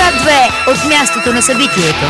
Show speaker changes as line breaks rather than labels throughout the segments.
Свят 2 от мястото на събитието.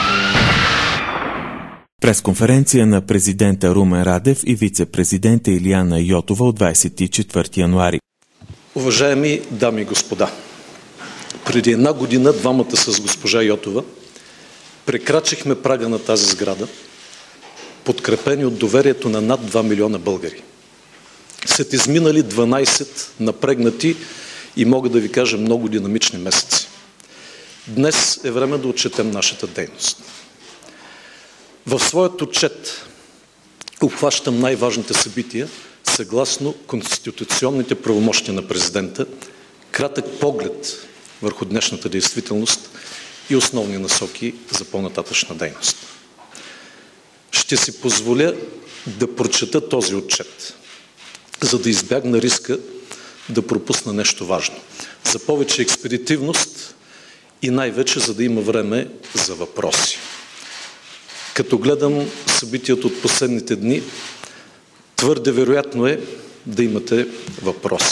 Пресконференция на президента Румен Радев и вице-президента Илияна Йотова от 24 януари.
Уважаеми дами и господа, преди една година двамата с госпожа Йотова прекрачихме прага на тази сграда, подкрепени от доверието на над 2 милиона българи. След изминали 12 напрегнати и мога да ви кажа много динамични месеци. Днес е време да отчетем нашата дейност. В своят отчет обхващам най-важните събития съгласно конституционните правомощия на президента, кратък поглед върху днешната действителност и основни насоки за по-нататъчна дейност. Ще си позволя да прочета този отчет, за да избягна риска да пропусна нещо важно. За повече експедитивност и най-вече за да има време за въпроси. Като гледам събитията от последните дни, твърде вероятно е да имате въпроси.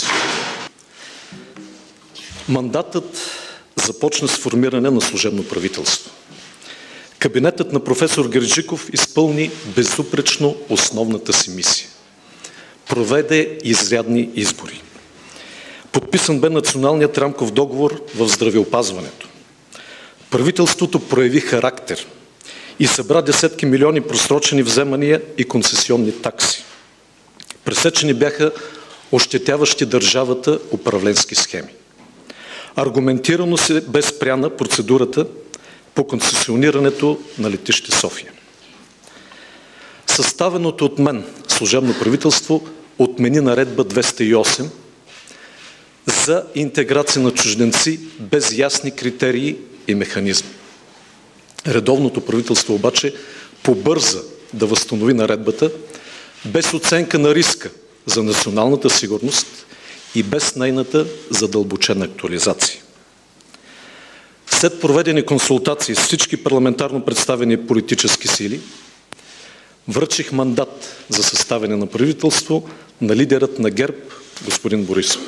Мандатът започна с формиране на служебно правителство. Кабинетът на професор Герджиков изпълни безупречно основната си мисия. Проведе изрядни избори. Подписан бе националният рамков договор в здравеопазването. Правителството прояви характер и събра десетки милиони просрочени вземания и концесионни такси. Пресечени бяха ощетяващи държавата управленски схеми. Аргументирано се бе спряна процедурата по концесионирането на летище София. Съставеното от мен служебно правителство отмени наредба 208 за интеграция на чужденци без ясни критерии и механизми. Редовното правителство обаче побърза да възстанови наредбата без оценка на риска за националната сигурност и без нейната задълбочена актуализация. След проведени консултации с всички парламентарно представени политически сили, връчих мандат за съставяне на правителство на лидерът на ГЕРБ, господин Борисов.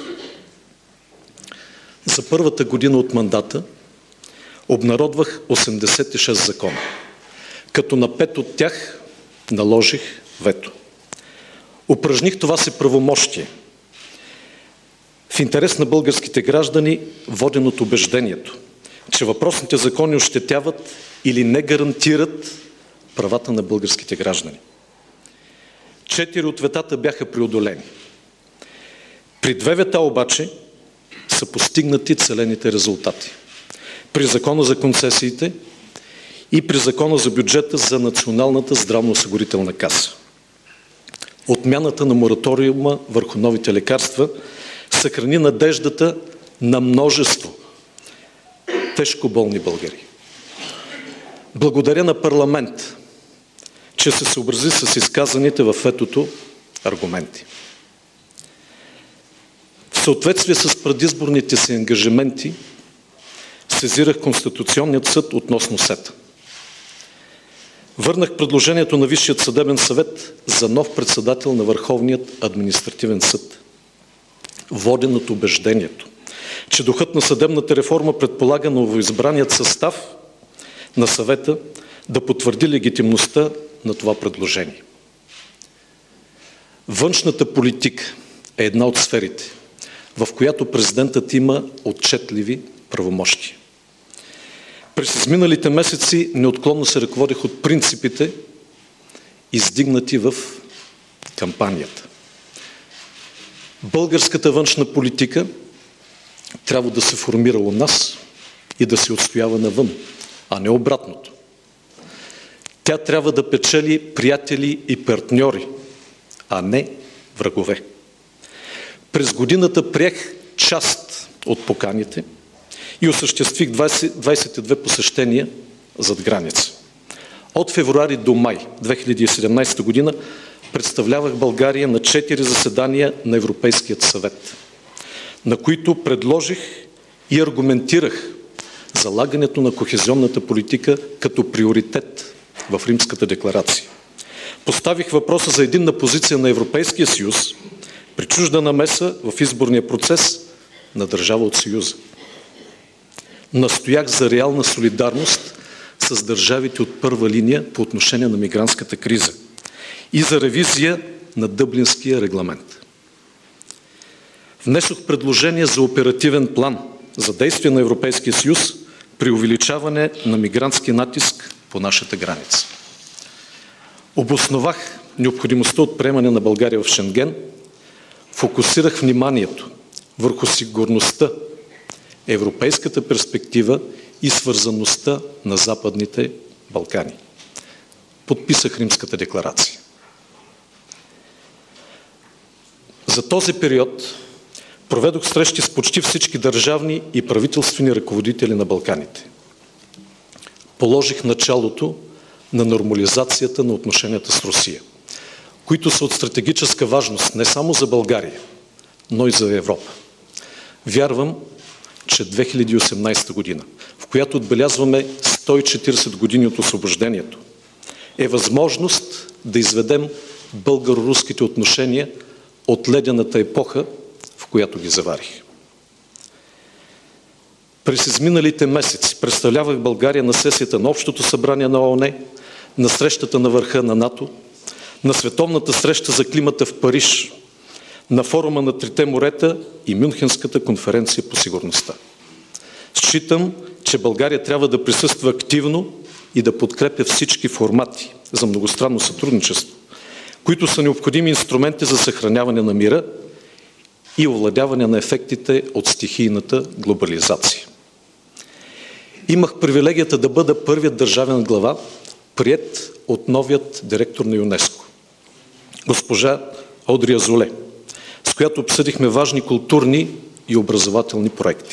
За първата година от мандата обнародвах 86 закона, като на 5 от тях наложих вето. Упражних това си правомощие в интерес на българските граждани, воден от убеждението, че въпросните закони ощетяват или не гарантират правата на българските граждани. 4 от ветата бяха преодолени. При 2 вета обаче са постигнати целените резултати. При Закона за концесиите и при Закона за бюджета за Националната здравноосигурителна каса. Отмяната на мораториума върху новите лекарства съхрани надеждата на множество тежко болни българи. Благодаря на парламент, че се съобрази с изказаните във ветото аргументи. В съответствие с предизборните си ангажименти сезирах Конституционният съд относно СЕТА. Върнах предложението на Висшият съдебен съвет за нов председател на Върховният административен съд, воден от убеждението, че духът на съдебната реформа предполага новоизбраният състав на съвета да потвърди легитимността на това предложение. Външната политика е една от сферите, в която президентът има отчетливи правомощия. През изминалите месеци неотклонно се ръководих от принципите, издигнати в кампанията. Българската външна политика трябва да се формира у нас и да се отстоява навън, а не обратното. Тя трябва да печели приятели и партньори, а не врагове. През годината приех част от поканите и осъществих 22 посещения зад граница. От февруари до май 2017 година представлявах България на 4 заседания на Европейският съвет, на които предложих и аргументирах залагането на кохезионната политика като приоритет в Римската декларация. Поставих въпроса за единна позиция на Европейския съюз при чужда намеса в изборния процес на държава от Съюза. Настоях за реална солидарност с държавите от първа линия по отношение на мигрантската криза и за ревизия на Дъблинския регламент. Внесох предложение за оперативен план за действие на Европейския съюз при увеличаване на мигрантски натиск по нашата граница. Обосновах необходимостта от приемане на България в Шенген, фокусирах вниманието върху сигурността, европейската перспектива и свързаността на Западните Балкани. Подписах Римската декларация. За този период проведох срещи с почти всички държавни и правителствени ръководители на Балканите. Положих началото на нормализацията на отношенията с Русия, които са от стратегическа важност не само за България, но и за Европа. Вярвам, че 2018 година, в която отбелязваме 140 години от освобождението, е възможност да изведем българо-руските отношения от ледената епоха, в която ги заварих. През изминалите месеци представлявах България на сесията на Общото събрание на ООН, на срещата на върха на НАТО, на Световната среща за климата в Париж, на форума на Трите морета и Мюнхенската конференция по сигурността. Считам, че България трябва да присъства активно и да подкрепя всички формати за многостранно сътрудничество, които са необходими инструменти за съхраняване на мира и овладяване на ефектите от стихийната глобализация. Имах привилегията да бъда първият държавен глава, приет от новият директор на ЮНЕСКО, госпожа Одри Азоле, с която обсъдихме важни културни и образователни проекти.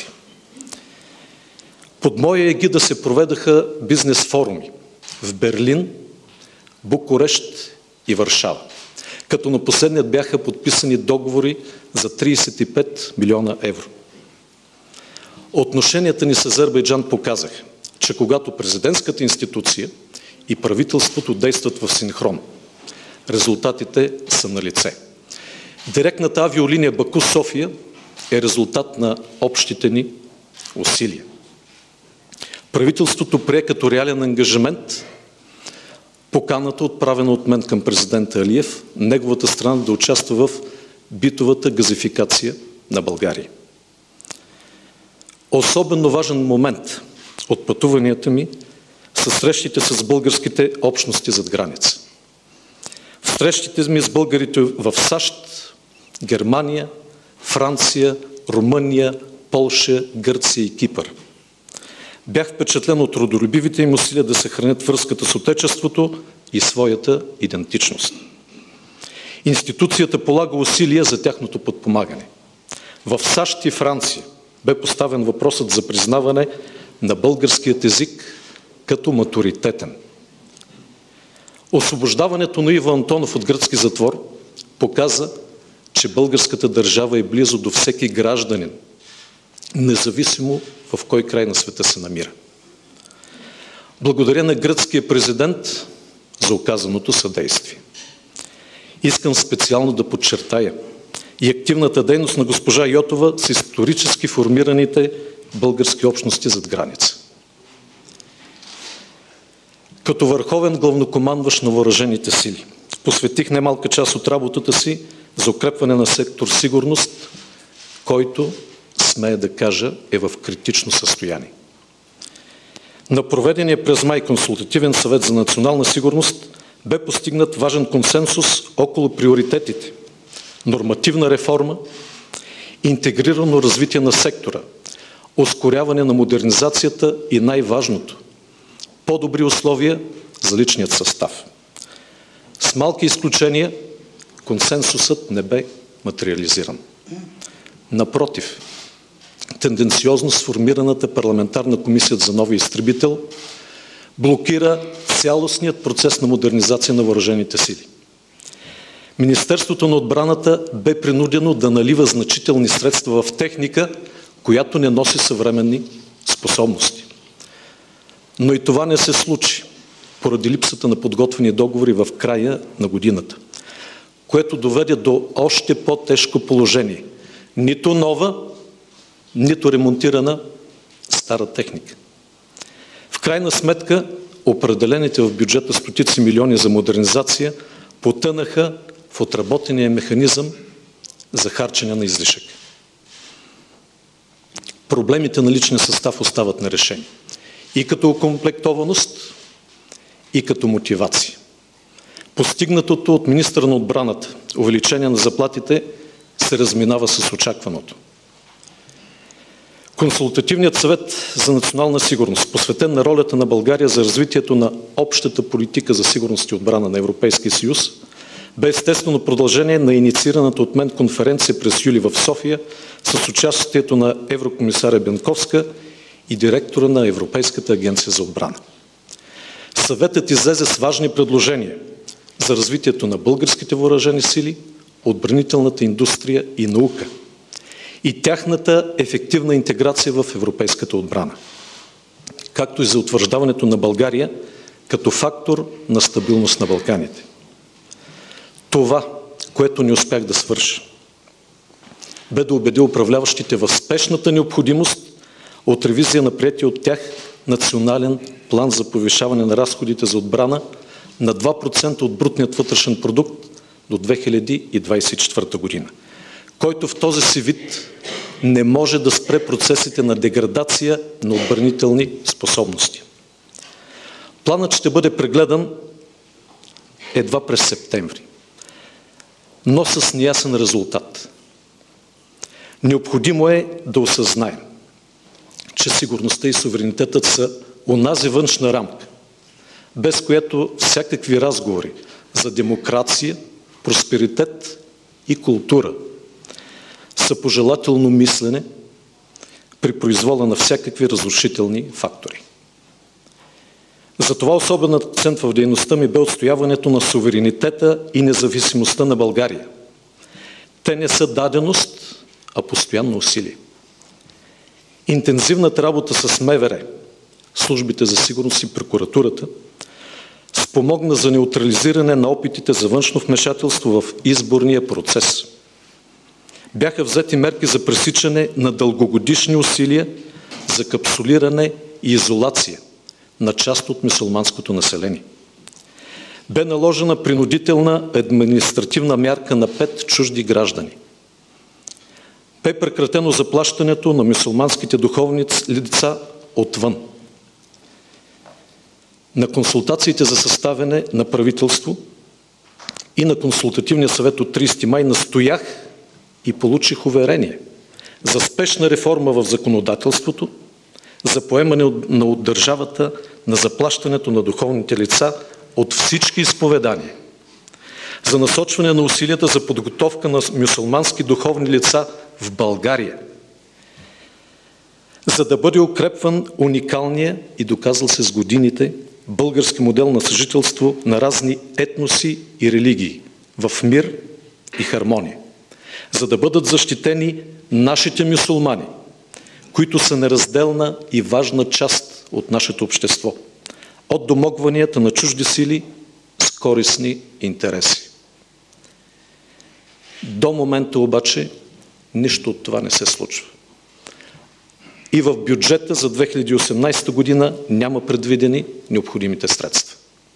Под моя егида се проведаха бизнес форуми в Берлин, Букурещ и Варшава, като на последният бяха подписани договори за 35 милиона евро. Отношенията ни с Азербайджан показаха, че когато президентската институция и правителството действат в синхрон, резултатите са налице. Директната авиолиния Баку-София е резултат на общите ни усилия. Правителството прие като реален ангажимент поканата, отправена от мен към президента Алиев, неговата страна да участва в битовата газификация на България. Особено важен момент от пътуванията ми са срещите с българските общности зад граница. В срещите ми с българите в САЩ, Германия, Франция, Румъния, Полша, Гърция и Кипър. Бях впечатлен от родолюбивите им усилия да съхранят връзката с Отечеството и своята идентичност. Институцията полага усилия за тяхното подпомагане. В САЩ и Франция бе поставен въпросът за признаване на българският език като матуритетен. Освобождаването на Иво Антонов от гръцки затвор показа, че българската държава е близо до всеки гражданин, независимо в кой край на света се намира. Благодаря на гръцкия президент за оказаното съдействие. Искам специално да подчертая и активната дейност на госпожа Йотова с исторически формираните български общности зад граница. Като върховен главнокомандващ на въоръжените сили, посветих немалка част от работата си за укрепване на сектор сигурност, който, смея да кажа, е в критично състояние. На проведения през май консултативен съвет за национална сигурност бе постигнат важен консенсус около приоритетите: нормативна реформа, интегрирано развитие на сектора, ускоряване на модернизацията и най-важното – по-добри условия за личният състав. С малки изключения консенсусът не бе материализиран. Напротив, тенденциозно сформираната парламентарна комисия за новия изтребител блокира цялостният процес на модернизация на въоръжените сили. Министерството на отбраната бе принудено да налива значителни средства в техника, която не носи съвременни способности. Но и това не се случи поради липсата на подготвени договори в края на годината, което доведе до още по-тежко положение. Нито нова, нито ремонтирана стара техника. В крайна сметка, определените в бюджета стотици милиони за модернизация потънаха в отработения механизъм за харчене на излишък. Проблемите на личния състав остават нерешени. И като окомплектованост, и като мотивация. Постигнатото от министъра на отбраната увеличение на заплатите се разминава с очакваното. Консултативният съвет за национална сигурност, посветен на ролята на България за развитието на общата политика за сигурност и отбрана на Европейския съюз, бе естествено продължение на инициираната от мен конференция през юли в София с участието на еврокомисаря Бенковска и директора на Европейската агенция за отбрана. Съветът излезе с важни предложения за развитието на българските въоръжени сили, отбранителната индустрия и наука и тяхната ефективна интеграция в европейската отбрана, както и за утвърждаването на България като фактор на стабилност на Балканите. Това, което не успях да свърша, бе да убедя управляващите в спешната необходимост от ревизия на приетия от тях национален план за повишаване на разходите за отбрана на 2% от брутният вътрешен продукт до 2024 година, който в този си вид не може да спре процесите на деградация на отбранителни способности. Планът ще бъде прегледан едва през септември, но с неясен резултат. Необходимо е да осъзнаем, че сигурността и суверенитетът са онази външна рамка, без която всякакви разговори за демокрация, просперитет и култура са пожелателно мислене при произвола на всякакви разрушителни фактори. Затова особен акцент в дейността ми бе отстояването на суверенитета и независимостта на България. Те не са даденост, а постоянно усилие. Интензивната работа с МВР, службите за сигурност и прокуратурата, спомогна за неутрализиране на опитите за външно вмешателство в изборния процес. Бяха взети мерки за пресичане на дългогодишни усилия за капсулиране и изолация на част от мюсюлманското население. Бе наложена принудителна административна мярка на 5 чужди граждани. Бе прекратено заплащането на мюсюлманските духовни лица отвън. На консултациите за съставяне на правителство и на консултативния съвет от 30 май настоях и получих уверение за спешна реформа в законодателството, за поемане от държавата на заплащането на духовните лица от всички изповедания, за насочване на усилията за подготовка на мюсюлмански духовни лица в България, за да бъде укрепван уникалния и доказал се с годините български модел на съжителство на разни етноси и религии в мир и хармония, за да бъдат защитени нашите мюсюлмани, които са неразделна и важна част от нашето общество, от домогванията на чужди сили с корисни интереси. До момента обаче нищо от това не се случва. И в бюджета за 2018 година няма предвидени необходимите средства.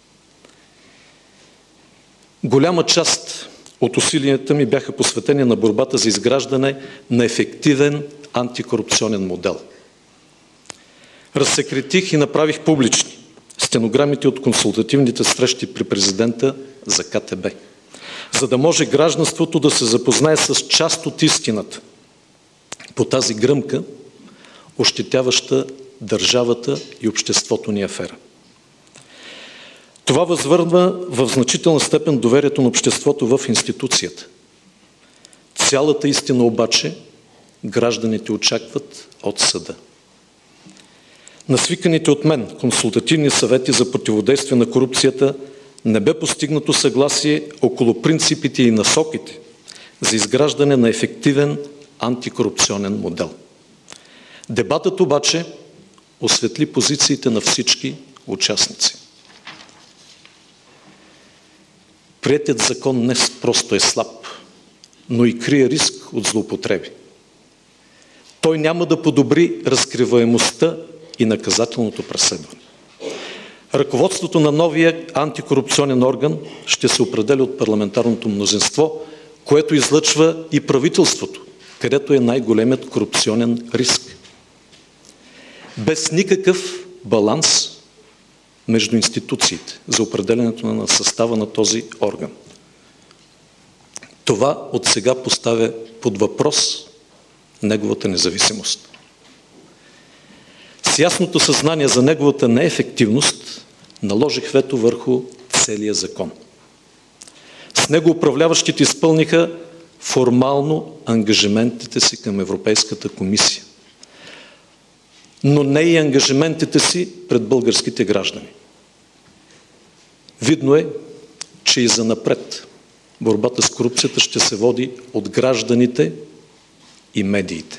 Голяма част от усилията ми бяха посветени на борбата за изграждане на ефективен антикорупционен модел. Разсекретих и направих публични стенограмите от консултативните срещи при президента за КТБ, за да може гражданството да се запознае с част от истината по тази гръмка, ощетяваща държавата и обществото ни афера. Това възвърна в значителна степен доверието на обществото в институцията. Цялата истина обаче гражданите очакват от съда. На свиканите от мен консултативни съвети за противодействие на корупцията не бе постигнато съгласие около принципите и насоките за изграждане на ефективен антикорупционен модел. Дебатът обаче осветли позициите на всички участници. Приетият закон не просто е слаб, но и крие риск от злоупотреби. Той няма да подобри разкриваемостта и наказателното преследване. Ръководството на новия антикорупционен орган ще се определя от парламентарното мнозинство, което излъчва и правителството, където е най-големият корупционен риск. Без никакъв баланс между институциите за определянето на състава на този орган. Това от сега поставя под въпрос неговата независимост. С ясното съзнание за неговата неефективност наложих вето върху целия закон. С него управляващите изпълниха формално ангажиментите си към Европейската комисия, но не и ангажиментите си пред българските граждани. Видно е, че и занапред борбата с корупцията ще се води от гражданите и медиите.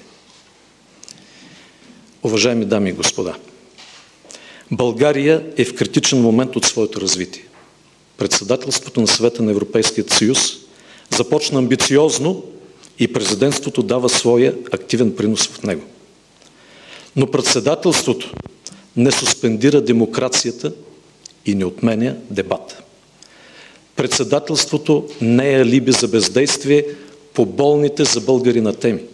Уважаеми дами и господа, България е в критичен момент от своето развитие. Председателството на Съвета на Европейския съюз започна амбициозно и президентството дава своя активен принос в него. Но председателството не суспендира демокрацията и не отменя дебата. Председателството не е алиби за бездействие по болните за българина теми.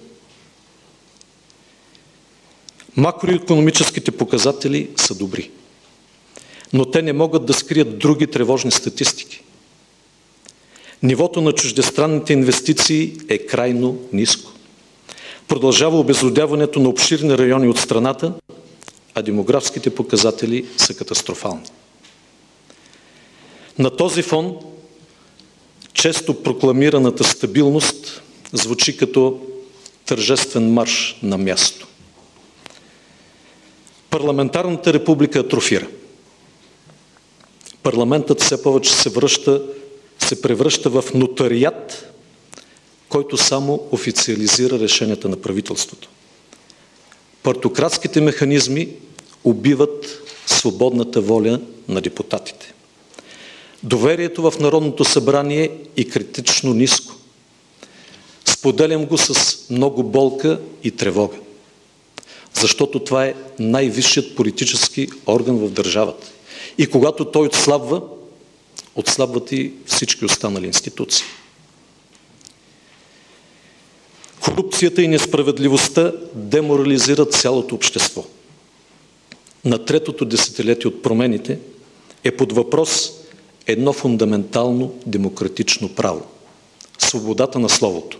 Макроикономическите показатели са добри, но те не могат да скрият други тревожни статистики. Нивото на чуждестранните инвестиции е крайно ниско. Продължава обезлюдяването на обширни райони от страната, а демографските показатели са катастрофални. На този фон често прокламираната стабилност звучи като тържествен марш на място. Парламентарната република атрофира. Парламентът все повече се превръща в нотариат, който само официализира решенията на правителството. Партократските механизми убиват свободната воля на депутатите. Доверието в Народното събрание е критично ниско. Споделям го с много болка и тревога, защото това е най-висшият политически орган в държавата. И когато той отслабва, отслабват и всички останали институции. Корупцията и несправедливостта деморализират цялото общество. На третото десетилетие от промените е под въпрос едно фундаментално демократично право – свободата на словото.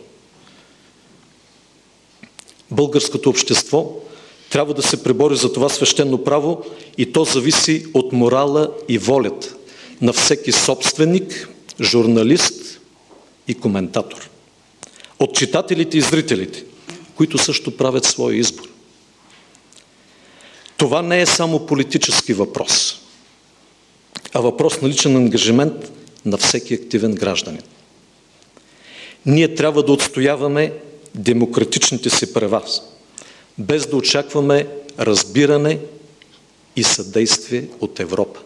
Българското общество трябва да се пребори за това свещено право и то зависи от морала и волята на всеки собственик, журналист и коментатор. От читателите и зрителите, които също правят своя избор. Това не е само политически въпрос, а въпрос на личен ангажимент на всеки активен гражданин. Ние трябва да отстояваме демократичните си права, без да очакваме разбиране и съдействие от Европа.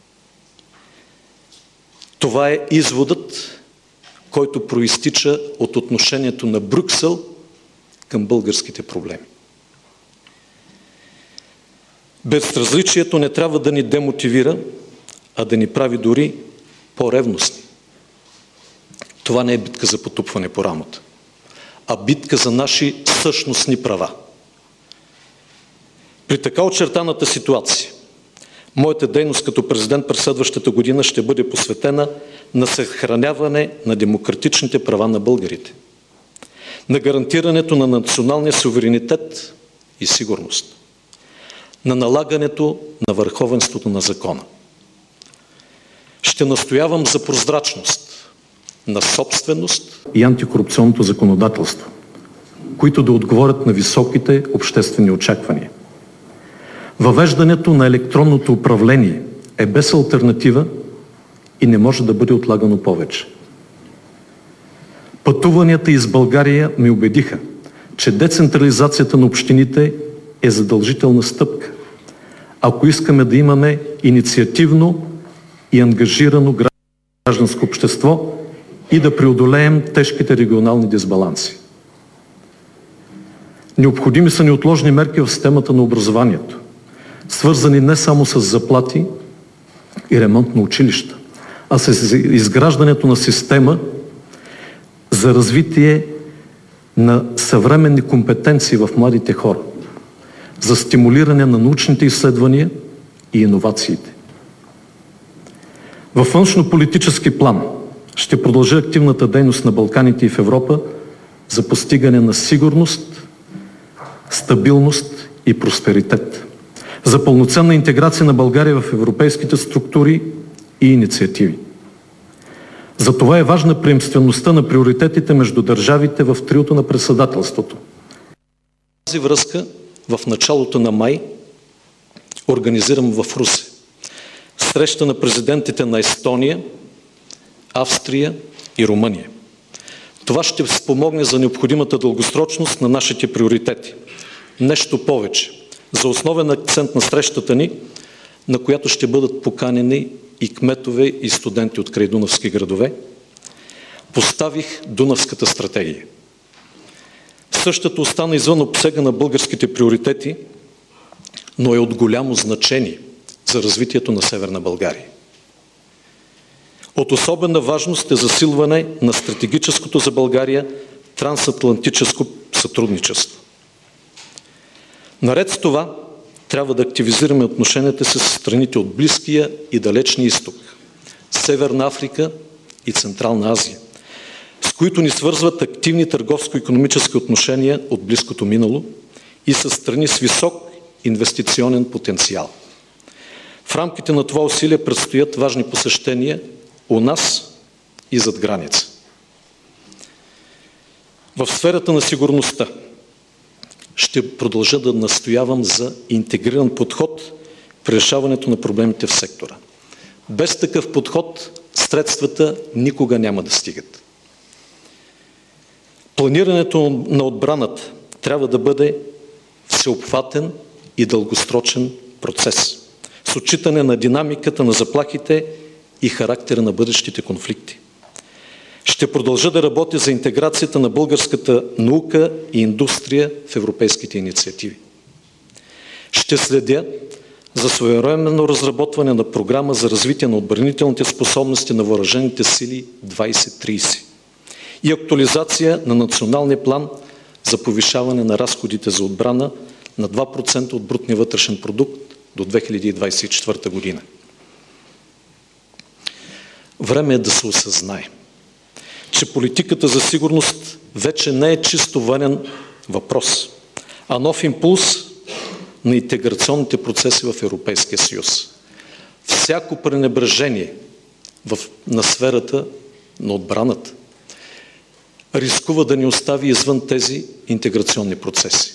Това е изводът, който проистича от отношението на Брюксел към българските проблеми. Безразличието не трябва да ни демотивира, а да ни прави дори по-ревностни. Това не е битка за потупване по рамото, а битка за наши същностни права. При така очертаната ситуация, моята дейност като президент през следващата година ще бъде посветена на съхраняване на демократичните права на българите, на гарантирането на националния суверенитет и сигурност, на налагането на върховенството на закона. Ще настоявам за прозрачност на собственост и антикорупционното законодателство, които да отговорят на високите обществени очаквания. Въвеждането на електронното управление е без алтернатива и не може да бъде отлагано повече. Пътуванията из България ме убедиха, че децентрализацията на общините е задължителна стъпка, ако искаме да имаме инициативно и ангажирано гражданско общество и да преодолеем тежките регионални дисбаланси. Необходими са неотложни мерки в системата на образованието, свързани не само с заплати и ремонт на училища, а с изграждането на система за развитие на съвременни компетенции в младите хора, за стимулиране на научните изследвания и иновациите. Във външно-политически план ще продължи активната дейност на Балканите и в Европа за постигане на сигурност, стабилност и просперитет, за пълноценна интеграция на България в европейските структури и инициативи. Затова е важна приемствеността на приоритетите между държавите в триото на председателството. В тази връзка в началото на май организирам в Русе среща на президентите на Естония, Австрия и Румъния. Това ще спомогне за необходимата дългосрочност на нашите приоритети. Нещо повече. За основен акцент на срещата ни, на която ще бъдат поканени и кметове и студенти от крайдунавски градове, поставих Дунавската стратегия. Същата остана извън обсега на българските приоритети, но е от голямо значение за развитието на Северна България. От особена важност е засилване на стратегическото за България трансатлантическо сътрудничество. Наред с това, трябва да активизираме отношенията си с страните от Близкия и Далечния изток, Северна Африка и Централна Азия, с които ни свързват активни търговско-икономически отношения от близкото минало и с страни с висок инвестиционен потенциал. В рамките на това усилие предстоят важни посещения у нас и зад граница. В сферата на сигурността ще продължа да настоявам за интегриран подход при решаването на проблемите в сектора. Без такъв подход средствата никога няма да стигат. Планирането на отбраната трябва да бъде всеобхватен и дългосрочен процес, с отчитане на динамиката на заплахите и характера на бъдещите конфликти. Ще продължа да работя за интеграцията на българската наука и индустрия в европейските инициативи. Ще следя за своевременно разработване на програма за развитие на отбранителните способности на въоръжените сили 2030 и актуализация на националния план за повишаване на разходите за отбрана на 2% от брутния вътрешен продукт до 2024 година. Време е да се осъзнае, че политиката за сигурност вече не е чисто военен въпрос, а нов импулс на интеграционните процеси в Европейския съюз. Всяко пренебрежение на сферата на отбраната рискува да ни остави извън тези интеграционни процеси.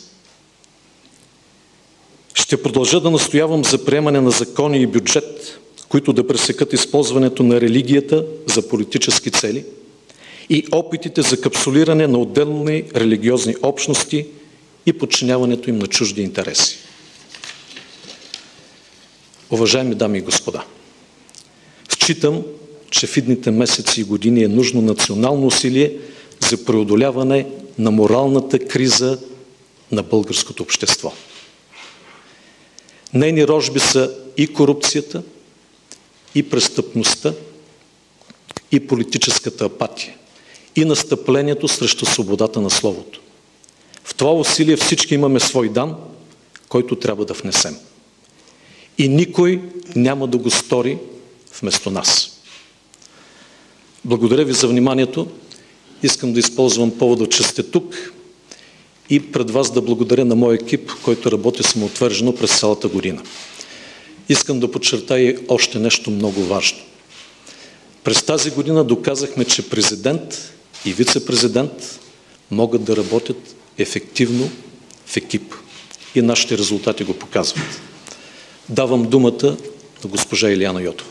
Ще продължа да настоявам за приемане на закони и бюджет, които да пресекат използването на религията за политически цели и опитите за капсулиране на отделни религиозни общности и подчиняването им на чужди интереси. Уважаеми дами и господа, считам, че в идните месеци и години е нужно национално усилие за преодоляване на моралната криза на българското общество. Нейни рожби са и корупцията, и престъпността, и политическата апатия, и настъплението срещу свободата на словото. В това усилие всички имаме свой дан, който трябва да внесем. И никой няма да го стори вместо нас. Благодаря ви за вниманието. Искам да използвам повода, че сте тук и пред вас да благодаря на моя екип, който работи самоотвържено през цялата година. Искам да подчертая още нещо много важно. През тази година доказахме, че президент и вице-президент могат да работят ефективно в екип. И нашите резултати го показват. Давам думата на госпожа Илияна Йотова.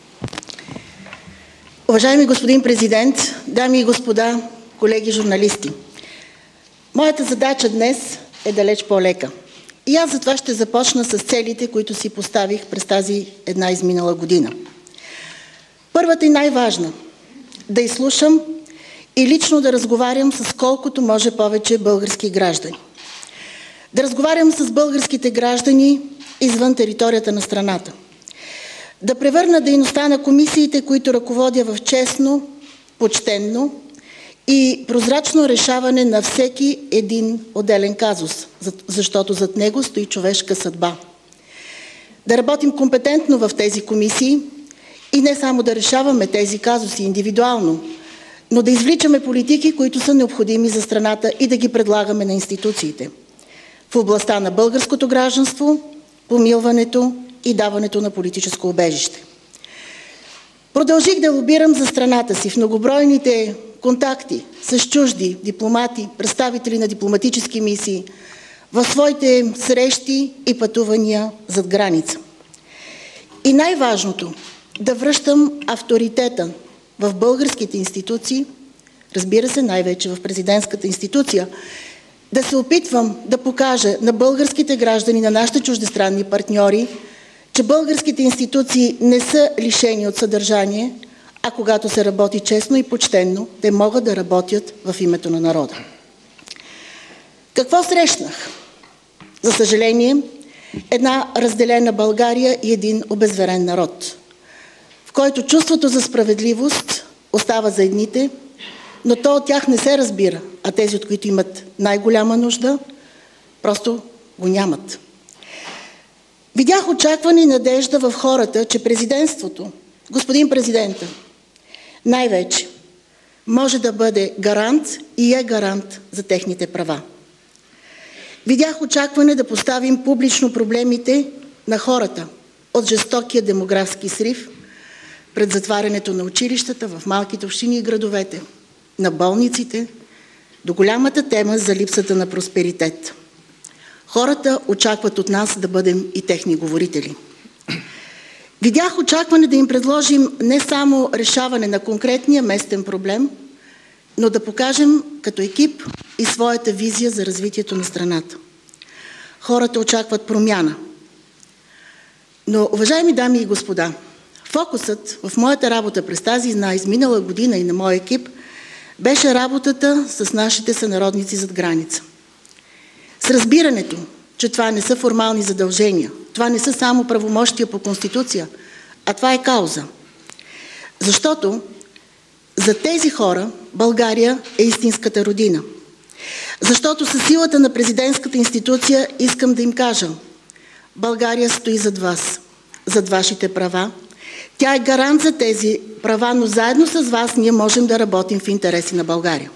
Уважаеми господин президент, дами и господа, колеги журналисти, моята задача днес е далеч по-лека. И аз затова ще започна с целите, които си поставих през тази една изминала година. Първата и най-важна – да изслушам и лично да разговарям с колкото може повече български граждани. да разговарям с българските граждани извън територията на страната, да превърна дейността на комисиите, които ръководя, в честно, почтенно и прозрачно решаване на всеки един отделен казус, защото зад него стои човешка съдба. Да работим компетентно в тези комисии и не само да решаваме тези казуси индивидуално, но да извличаме политики, които са необходими за страната и да ги предлагаме на институциите в областта на българското гражданство, помилването и даването на политическо убежище. Продължих да лобирам за страната си в многобройните контакти с чужди дипломати, представители на дипломатически мисии, в своите срещи и пътувания зад граница. И най-важното – да връщам авторитета в българските институции, разбира се, най-вече в президентската институция, да се опитвам да покажа на българските граждани, на нашите чуждестранни партньори, че българските институции не са лишени от съдържание, а когато се работи честно и почтенно, те могат да работят в името на народа. Какво срещнах? За съжаление, една разделена България и един обезверен народ, в който чувството за справедливост остава за едните, но то от тях не се разбира, а тези, от които имат най-голяма нужда, просто го нямат. Видях очакване и надежда в хората, че президентството, господин президента, най-вече може да бъде гарант и е гарант за техните права. Видях очакване да поставим публично проблемите на хората от жестокия демографски срив, пред затварянето на училищата в малките общини и градовете, на болниците, до голямата тема за липсата на просперитет. Хората очакват от нас да бъдем и техни говорители. Видях очакване да им предложим не само решаване на конкретния местен проблем, но да покажем като екип и своята визия за развитието на страната. Хората очакват промяна. Но, уважаеми дами и господа, фокусът в моята работа през тази изминала година и на моя екип беше работата с нашите сънародници зад граница. С разбирането, че това не са формални задължения, това не са само правомощия по Конституция, а това е кауза. Защото за тези хора България е истинската родина. Защото със силата на президентската институция искам да им кажа: България стои зад вас, зад вашите права. Тя е гарант за тези права, но заедно с вас ние можем да работим в интереси на България.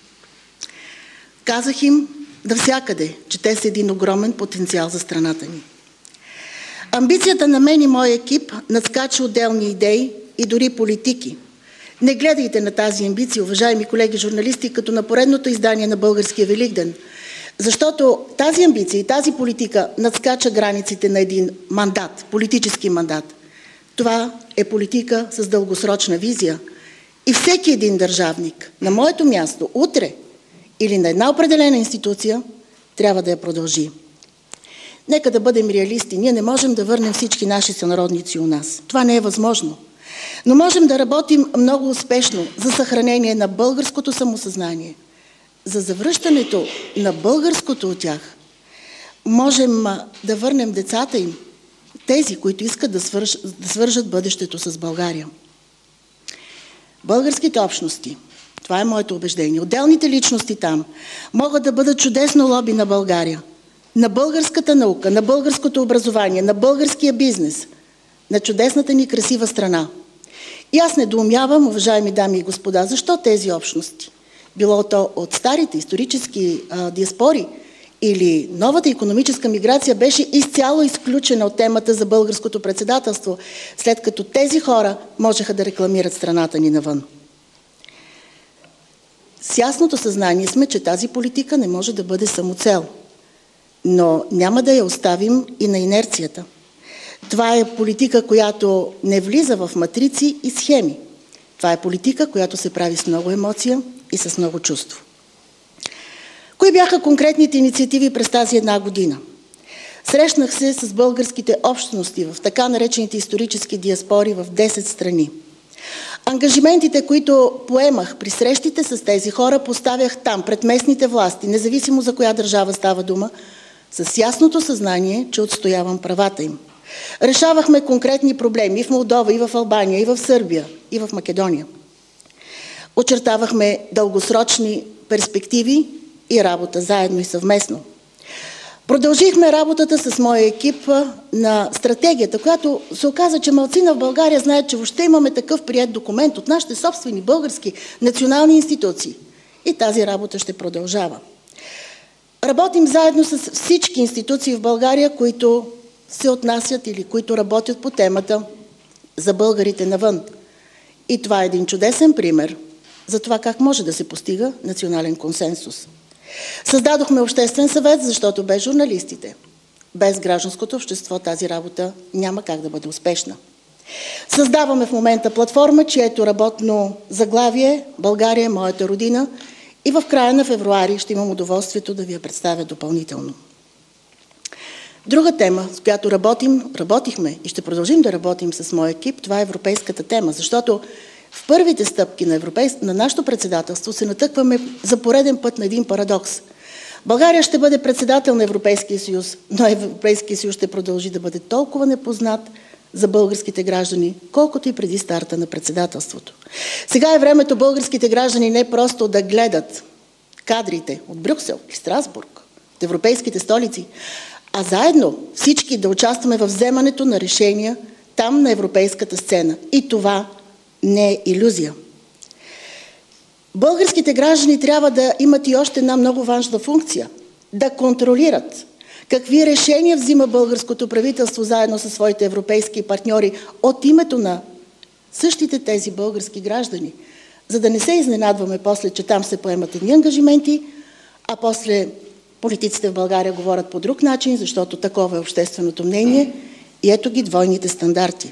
Казах им навсякъде, че те са един огромен потенциал за страната ни. Амбицията на мен и моя екип надскача отделни идеи и дори политики. Не гледайте на тази амбиция, уважаеми колеги журналисти, като на поредното издание на Българския Великден, защото тази амбиция и тази политика надскача границите на един мандат, политически мандат. Това е политика с дългосрочна визия и всеки един държавник на моето място утре или на една определена институция трябва да я продължи. Нека да бъдем реалисти. Ние не можем да върнем всички наши сънародници у нас. Това не е възможно. Но можем да работим много успешно за съхранение на българското самосъзнание, за завръщането на българското от тях. Можем да върнем децата им, тези, които искат да свържат бъдещето с България. Българските общности, това е моето убеждение, отделните личности там могат да бъдат чудесно лоби на България, на българската наука, на българското образование, на българския бизнес, на чудесната ни красива страна. И аз недоумявам, уважаеми дами и господа, защо тези общности, било то от старите исторически диаспори или новата икономическа миграция, беше изцяло изключена от темата за българското председателство, след като тези хора можеха да рекламират страната ни навън. С ясното съзнание сме, че тази политика не може да бъде самоцел, но няма да я оставим и на инерцията. Това е политика, която не влиза в матрици и схеми. Това е политика, която се прави с много емоция и с много чувство. Кои бяха конкретните инициативи през тази една година? Срещнах се с българските общности в така наречените исторически диаспори в 10 страни. Ангажиментите, които поемах при срещите с тези хора, поставях там, пред местните власти, независимо за коя държава става дума, с ясното съзнание, че отстоявам правата им. Решавахме конкретни проблеми и в Молдова, и в Албания, и в Сърбия, и в Македония. Очертавахме дългосрочни перспективи и работа заедно и съвместно. Продължихме работата с моя екип на стратегията, която се оказа, че малцина в България знаят, че въобще имаме такъв приет документ от нашите собствени български национални институции. И тази работа ще продължава. Работим заедно с всички институции в България, които се отнасят или които работят по темата за българите навън. И това е един чудесен пример за това как може да се постига национален консенсус. Създадохме обществен съвет, защото без журналистите, без гражданското общество тази работа няма как да бъде успешна. Създаваме в момента платформа, чието работно заглавие „България е моята родина“ и в края на февруари ще имам удоволствието да ви я представя допълнително. Друга тема, с която работихме и ще продължим да работим с моя екип, това е европейската тема, защото в първите стъпки на нашето председателство се натъкваме за пореден път на един парадокс. България ще бъде председател на Европейския съюз, но Европейския съюз ще продължи да бъде толкова непознат за българските граждани, колкото и преди старта на председателството. Сега е времето българските граждани не просто да гледат кадрите от Брюксел и Страсбург, от европейските столици, а заедно всички да участваме в вземането на решения там на европейската сцена. И това не е илюзия. Българските граждани трябва да имат и още една много важна функция – да контролират какви решения взима българското правителство заедно със своите европейски партньори от името на същите тези български граждани, за да не се изненадваме после, че там се поемат едни ангажименти, а после политиците в България говорят по друг начин, защото такова е общественото мнение и ето ги двойните стандарти.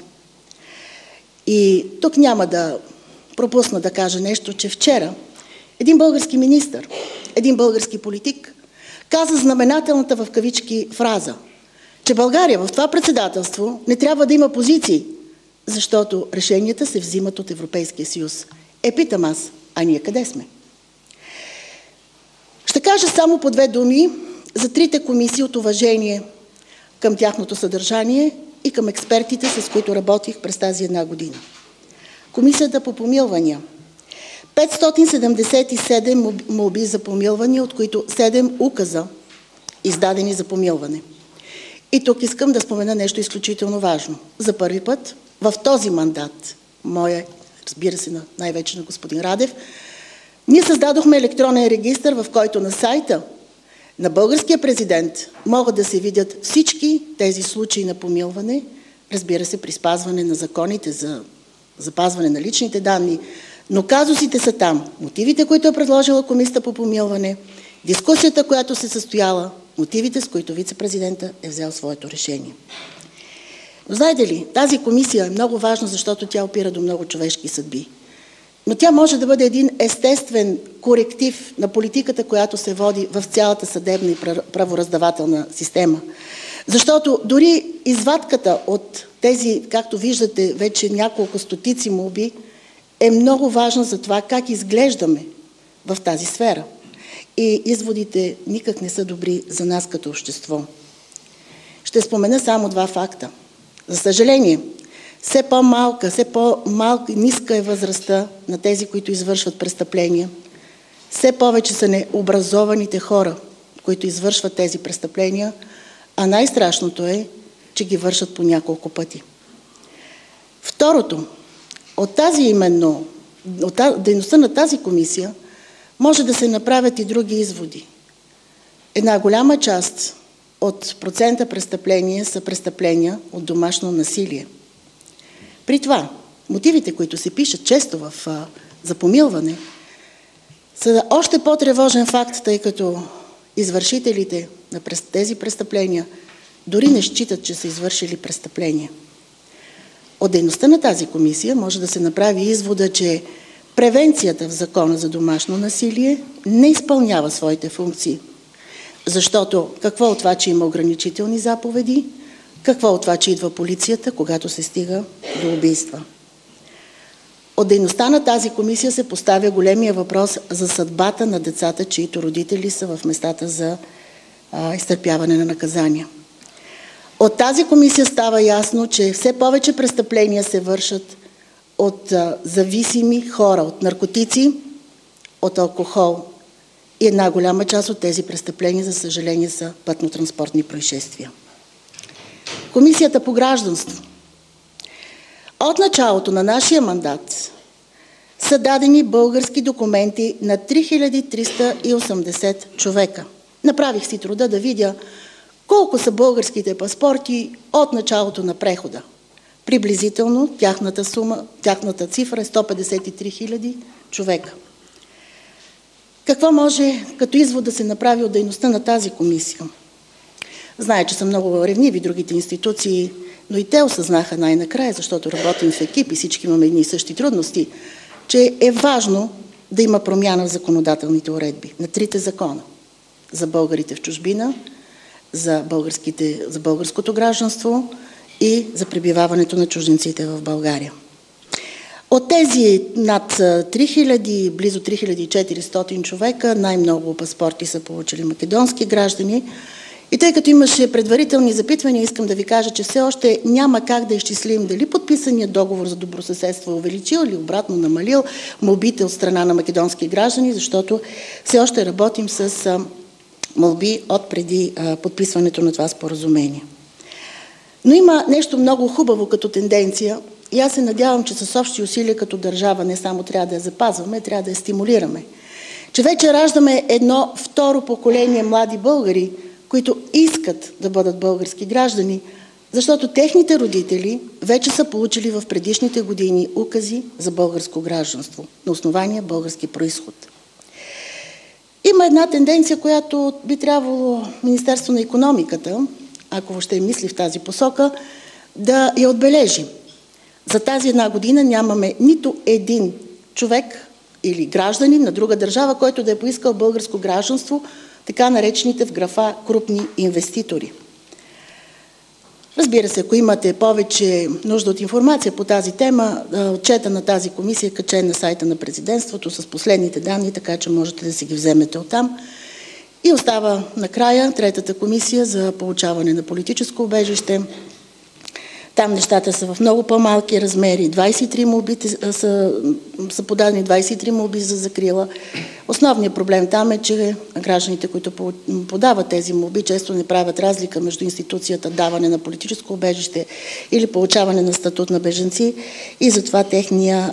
И тук няма да пропусна да кажа нещо, че вчера един български министър, един български политик каза знаменателната в кавички фраза, че България в това председателство не трябва да има позиции, защото решенията се взимат от Европейския съюз. Питам аз, а ние къде сме? Ще кажа само по две думи за трите комисии от уважение към тяхното съдържание и към експертите, с които работих през тази една година. Комисията по помилвания. 577 молби за помилвания, от които 7 указа, издадени за помилване. И тук искам да спомена нещо изключително важно. За първи път в този мандат, моя, разбира се, най-вече на господин Радев, ние създадохме електронен регистър, в който на сайта на българския президент могат да се видят всички тези случаи на помилване, разбира се, при спазване на законите за запазване на личните данни, но казусите са там. Мотивите, които е предложила Комисията по помилване, дискусията, която се състояла, мотивите, с които вице-президента е взел своето решение. Но знаете ли, тази комисия е много важна, защото тя опира до много човешки съдби. Но тя може да бъде един естествен коректив на политиката, която се води в цялата съдебна и правораздавателна система. Защото дори извадката от тези, както виждате, вече няколко стотици молби, е много важна за това как изглеждаме в тази сфера. И изводите никак не са добри за нас като общество. Ще спомена само два факта. За съжаление, все по-малка, ниска е възрастта на тези, които извършват престъпления. Все повече са необразованите хора, които извършват тези престъпления, а най-страшното е, че ги вършат по няколко пъти. Второто, от дейността на тази комисия може да се направят и други изводи. Една голяма част от процента престъпления са престъпления от домашно насилие. При това, мотивите, които се пишат често за помилване, са още по-тревожен факт, тъй като извършителите на тези престъпления дори не считат, че са извършили престъпления. От дейността на тази комисия може да се направи извода, че превенцията в Закона за домашно насилие не изпълнява своите функции. Защото какво от това, че има ограничителни заповеди, какво от това, че идва полицията, когато се стига до убийства. От дейността на тази комисия се поставя големия въпрос за съдбата на децата, чието родители са в местата за изтърпяване на наказания. От тази комисия става ясно, че все повече престъпления се вършат от зависими хора, от наркотици, от алкохол. И една голяма част от тези престъпления, за съжаление, са пътно-транспортни происшествия. Комисията по гражданство. От началото на нашия мандат са дадени български документи на 3380 човека. Направих си труда да видя колко са българските паспорти от началото на прехода. Приблизително тяхната цифра е 153 000 човека. Какво може като извод да се направи от дейността на тази комисия? Знае, че са много ревниви другите институции, но и те осъзнаха най-накрая, защото работим в екип и всички имаме едни и същи трудности, че е важно да има промяна в законодателните уредби на трите закона. За българите в чужбина, за българското гражданство и за пребиваването на чужденците в България. От тези над 3000, близо 3400 човека, най-много паспорти са получили македонски граждани. И тъй като имаше предварителни запитвания, искам да ви кажа, че все още няма как да изчислим дали подписаният договор за добросъседство е увеличил или обратно намалил молбите от страна на македонски граждани, защото все още работим с молби от преди подписването на това споразумение. Но има нещо много хубаво като тенденция и аз се надявам, че с общи усилия като държава не само трябва да я запазваме, трябва да я стимулираме. Че вече раждаме едно второ поколение млади българи, които искат да бъдат български граждани, защото техните родители вече са получили в предишните години укази за българско гражданство на основание български произход. Има една тенденция, която би трябвало Министерство на икономиката, ако въобще мисли в тази посока, да я отбележи. За тази една година нямаме нито един човек или гражданин на друга държава, който да е поискал българско гражданство, така наречените в графа крупни инвеститори. Разбира се, ако имате повече нужда от информация по тази тема, отчета на тази комисия е качен на сайта на президентството с последните данни, така че можете да си ги вземете оттам. И остава накрая третата комисия за получаване на политическо убежище. Там нещата са в много по-малки размери. 23 молби са подадени 23 молби за закрила. Основният проблем там е, че гражданите, които подават тези молби, често не правят разлика между институцията даване на политическо убежище или получаване на статут на бежанци и затова техния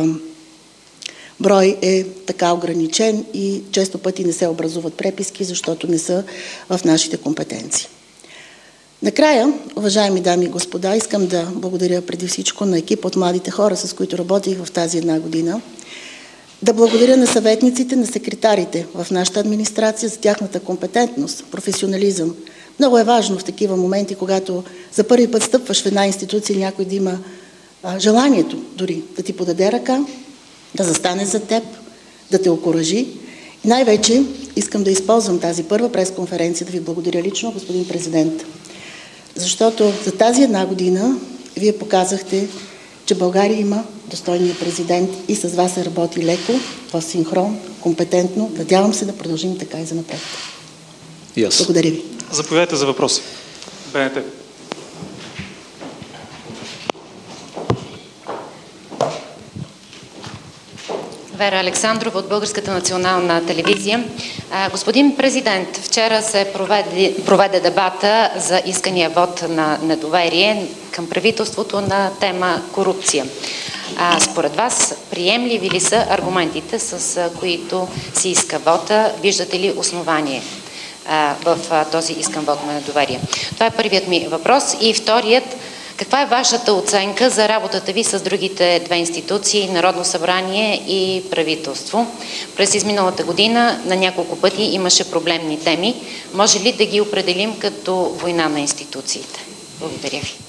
брой е така ограничен и често пъти не се образуват преписки, защото не са в нашите компетенции. Накрая, уважаеми дами и господа, искам да благодаря преди всичко на екип от младите хора, с които работих в тази една година. Да благодаря на съветниците, на секретарите в нашата администрация за тяхната компетентност, професионализъм. Много е важно в такива моменти, когато за първи път стъпваш в една институция, някой да има желанието дори да ти подаде ръка, да застане за теб, да те окуражи. И най-вече искам да използвам тази първа пресконференция да ви благодаря лично, господин президент. Защото за тази една година вие показахте, че България има достойния президент и с вас се работи леко, в синхрон, компетентно. Надявам се да продължим така и занапред.
Yes.
Благодаря ви.
Заповядайте за въпроси. БНТ.
Вера Александрова от Българската национална телевизия. Господин президент, вчера се проведе дебата за искания вод на недоверие към правителството на тема корупция. Според вас, приемливи ли са аргументите, с които се иска вода? Виждате ли основание в този искан вод на недоверие? Това е първият ми въпрос. И вторият, каква е вашата оценка за работата ви с другите две институции, Народно събрание и правителство? През изминалата година на няколко пъти имаше проблемни теми. Може ли да ги определим като война на институциите? Благодаря ви.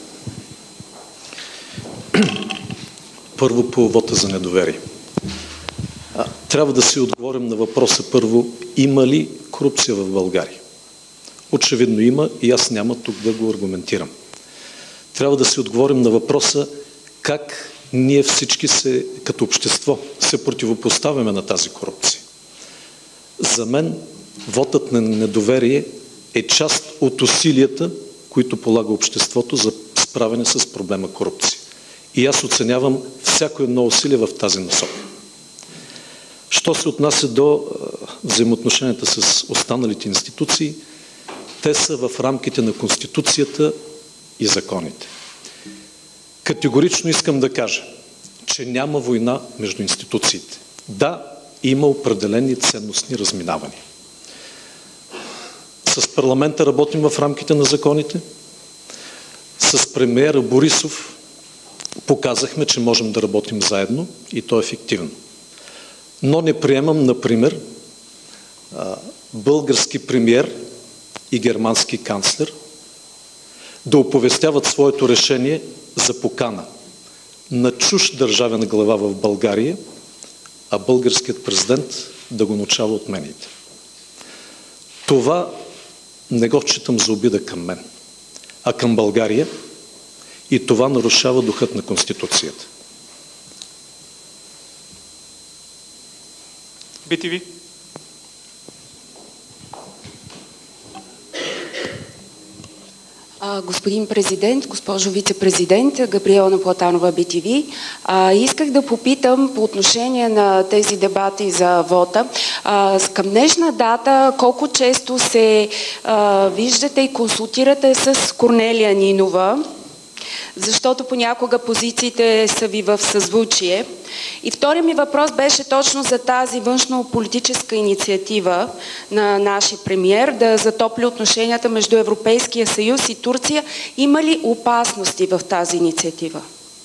Първо по вота за недоверие. Трябва да си отговорим на въпроса първо, има ли корупция в България? Очевидно има и аз няма тук да го аргументирам. Трябва да си отговорим на въпроса как ние всички като общество се противопоставяме на тази корупция. За мен вотът на недоверие е част от усилията, които полага обществото за справяне с проблема корупция. И аз оценявам всяко едно усилие в тази насока. Що се отнася до взаимоотношенията с останалите институции, те са в рамките на Конституцията и законите. Категорично искам да кажа, че няма война между институциите. Да, има определени ценностни разминавания. С парламента работим в рамките на законите. С премиера Борисов показахме, че можем да работим заедно и то ефективно. Но не приемам, например, български премиер и германски канцлер да оповестяват своето решение за покана на чужд държавен глава в България, а българският президент да го научава от медиите. Това не го считам за обида към мен, а към България, и това нарушава духът на Конституцията.
BTV.
Господин президент, госпожо вице-президент, Габриела Наплатанова, BTV. Исках да попитам по отношение на тези дебати за вота. Към днешна дата колко често се виждате и консултирате с Корнелия Нинова, защото понякога позициите са ви в съзвучие. И втория ми въпрос беше точно за тази външно-политическа инициатива на нашия премиер да затопли отношенията между Европейския съюз и Турция. Има ли опасности в тази инициатива?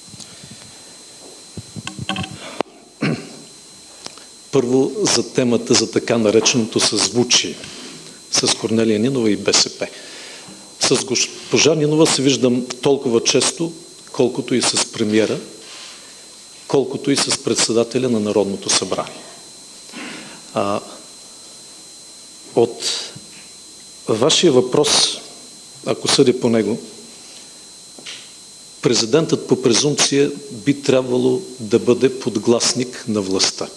Първо за темата за така нареченото съзвучие с Корнелия Нинова и БСП. С госпожа Нинова се виждам толкова често, колкото и с премиера, колкото и с председателя на Народното събрание. От вашия въпрос, ако съдя по него, президентът по презумпция би трябвало да бъде подгласник на властта.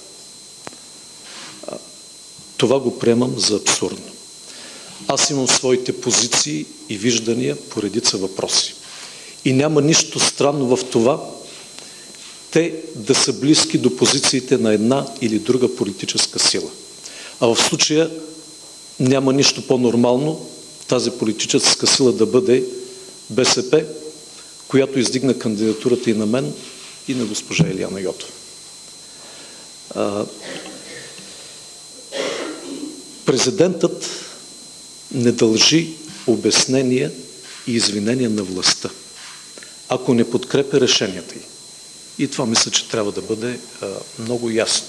Това го приемам за абсурдно. Аз имам своите позиции и виждания по редица въпроси. И няма нищо странно в това те да са близки до позициите на една или друга политическа сила. А в случая няма нищо по-нормално тази политическа сила да бъде БСП, която издигна кандидатурата и на мен, и на госпожа Илияна Йотова. Президентът не дължи обяснения и извинения на властта, ако не подкрепя решенията й. И това мисля, че трябва да бъде много ясно.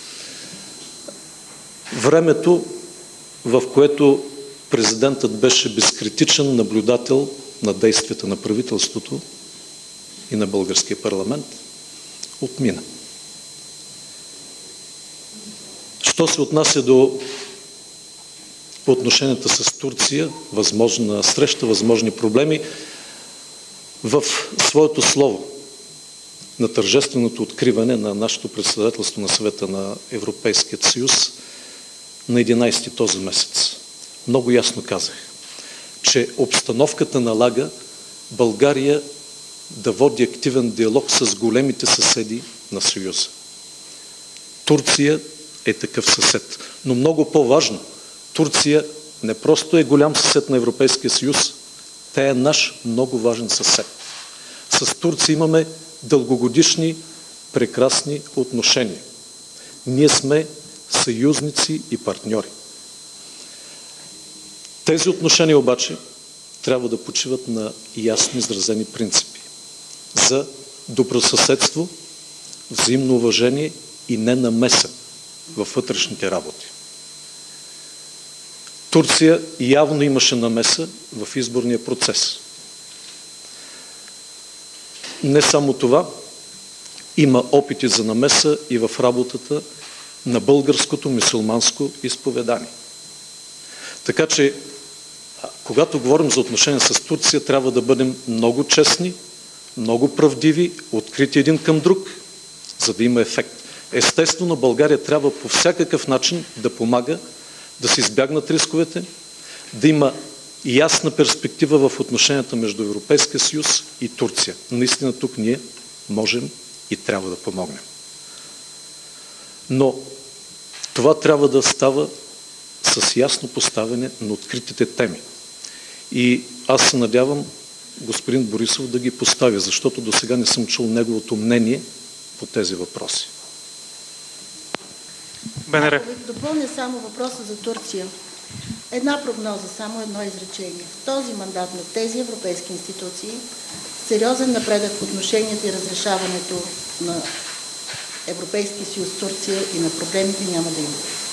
Времето, в което президентът беше безкритичен наблюдател на действията на правителството и на българския парламент, отмина. Що се отнася до отношенията с Турция, възможна среща, възможни проблеми, в своето слово на тържественото откриване на нашето председателство на Съвета на Европейският съюз на 11-ти този месец. Много ясно казах, че обстановката налага България да води активен диалог с големите съседи на Съюза. Турция е такъв съсед. Но много по-важно, Турция не просто е голям съсед на Европейския съюз, тя е наш много важен съсед. С Турция имаме дългогодишни, прекрасни отношения. Ние сме съюзници и партньори. Тези отношения обаче трябва да почиват на ясно изразени принципи за добросъседство, взаимно уважение и ненамеса във вътрешните работи. Турция явно имаше намеса в изборния процес. Не само това, има опити за намеса и в работата на българското мюсюлманско изповедание. Така че, когато говорим за отношения с Турция, трябва да бъдем много честни, много правдиви, открити един към друг, за да има ефект. Естествено, България трябва по всякакъв начин да помага да се избягнат рисковете, да има ясна перспектива в отношенията между Европейския съюз и Турция. Наистина тук ние можем и трябва да помогнем. Но това трябва да става с ясно поставяне на откритите теми. И аз се надявам господин Борисов да ги поставя, защото до сега не съм чул неговото мнение по тези въпроси.
БНР.
Допълня само въпроса за Турция. Една прогноза, само едно изречение. В този мандат на тези европейски институции сериозен напредък в отношенията и разрешаването на Европейския съюз Турция и на проблемите няма да има.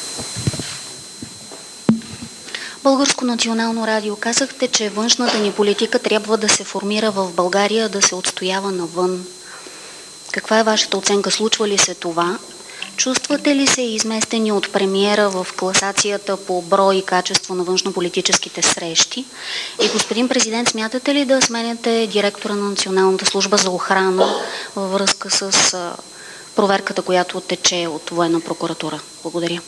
Българско национално радио. Казахте, че външната ни политика трябва да се формира в България, да се отстоява навън. Каква е вашата оценка? Случва ли се това? Чувствате ли се изместени от премиера в класацията по брой и качество на външнополитическите срещи? И господин президент, смятате ли да сменяте директора на Националната служба за охрана във връзка с проверката, която тече от Военна прокуратура? Благодаря.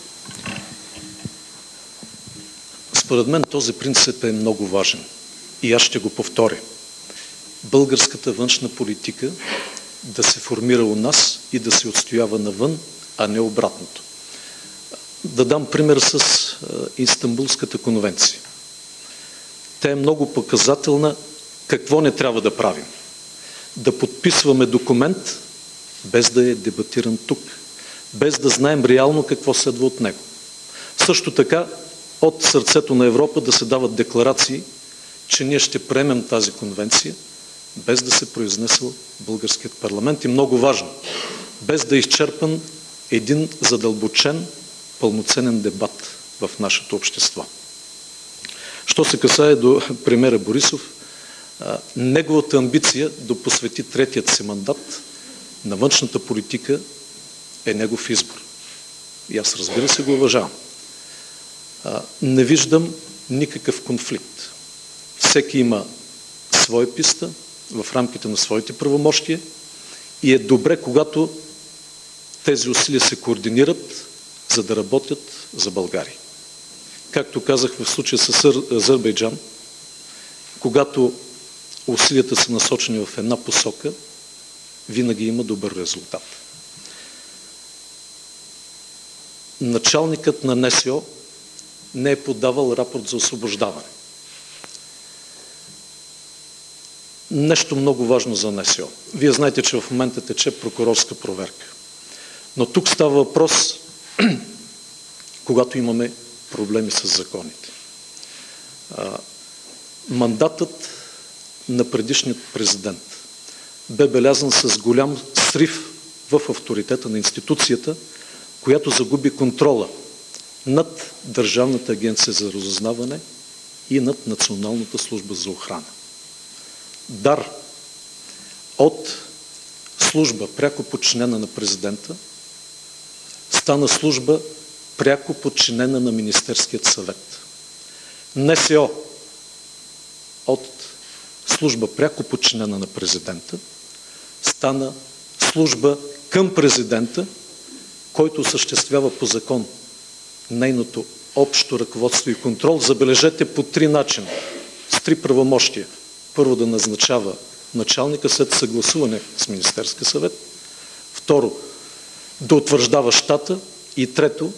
Според мен този принцип е много важен и аз ще го повторя. Българската външна политика да се формира у нас и да се отстоява навън, а не обратното. Да дам пример с Истанбулската конвенция. Тя е много показателна какво не трябва да правим. Да подписваме документ, без да е дебатиран тук, без да знаем реално какво следва от него. Също така, от сърцето на Европа да се дават декларации, че ние ще приемем тази конвенция, без да се произнесъл българският парламент и много важно, без да е изчерпан един задълбочен, пълноценен дебат в нашето общество. Що се касае до премиера Борисов, неговата амбиция да посвети третият си мандат на външната политика е негов избор. И аз, разбира се, го уважавам. Не виждам никакъв конфликт. Всеки има своя писта в рамките на своите правомощия и е добре, когато тези усилия се координират, за да работят за България. Както казах в случая с Азербайджан, когато усилията са насочени в една посока, винаги има добър резултат. Началникът на НСО не е подавал рапорт за освобождаване. Нещо много важно за НСО. Вие знаете, че в момента тече прокурорска проверка. Но тук става въпрос, когато имаме проблеми с законите. Мандатът на предишният президент бе белязан с голям срив в авторитета на институцията, която загуби контрола над Държавната агенция за разузнаване и над Националната служба за охрана. ДАР от служба пряко подчинена на президента стана служба пряко подчинена на Министерският съвет. НСО от служба пряко подчинена на президента стана служба към президента, който осъществява по закон нейното общо ръководство и контрол. Забележете по 3 начина, с 3 правомощия. Първо, да назначава началника след съгласуване с Министерския съвет. Второ, да утвърждава щата. И трето,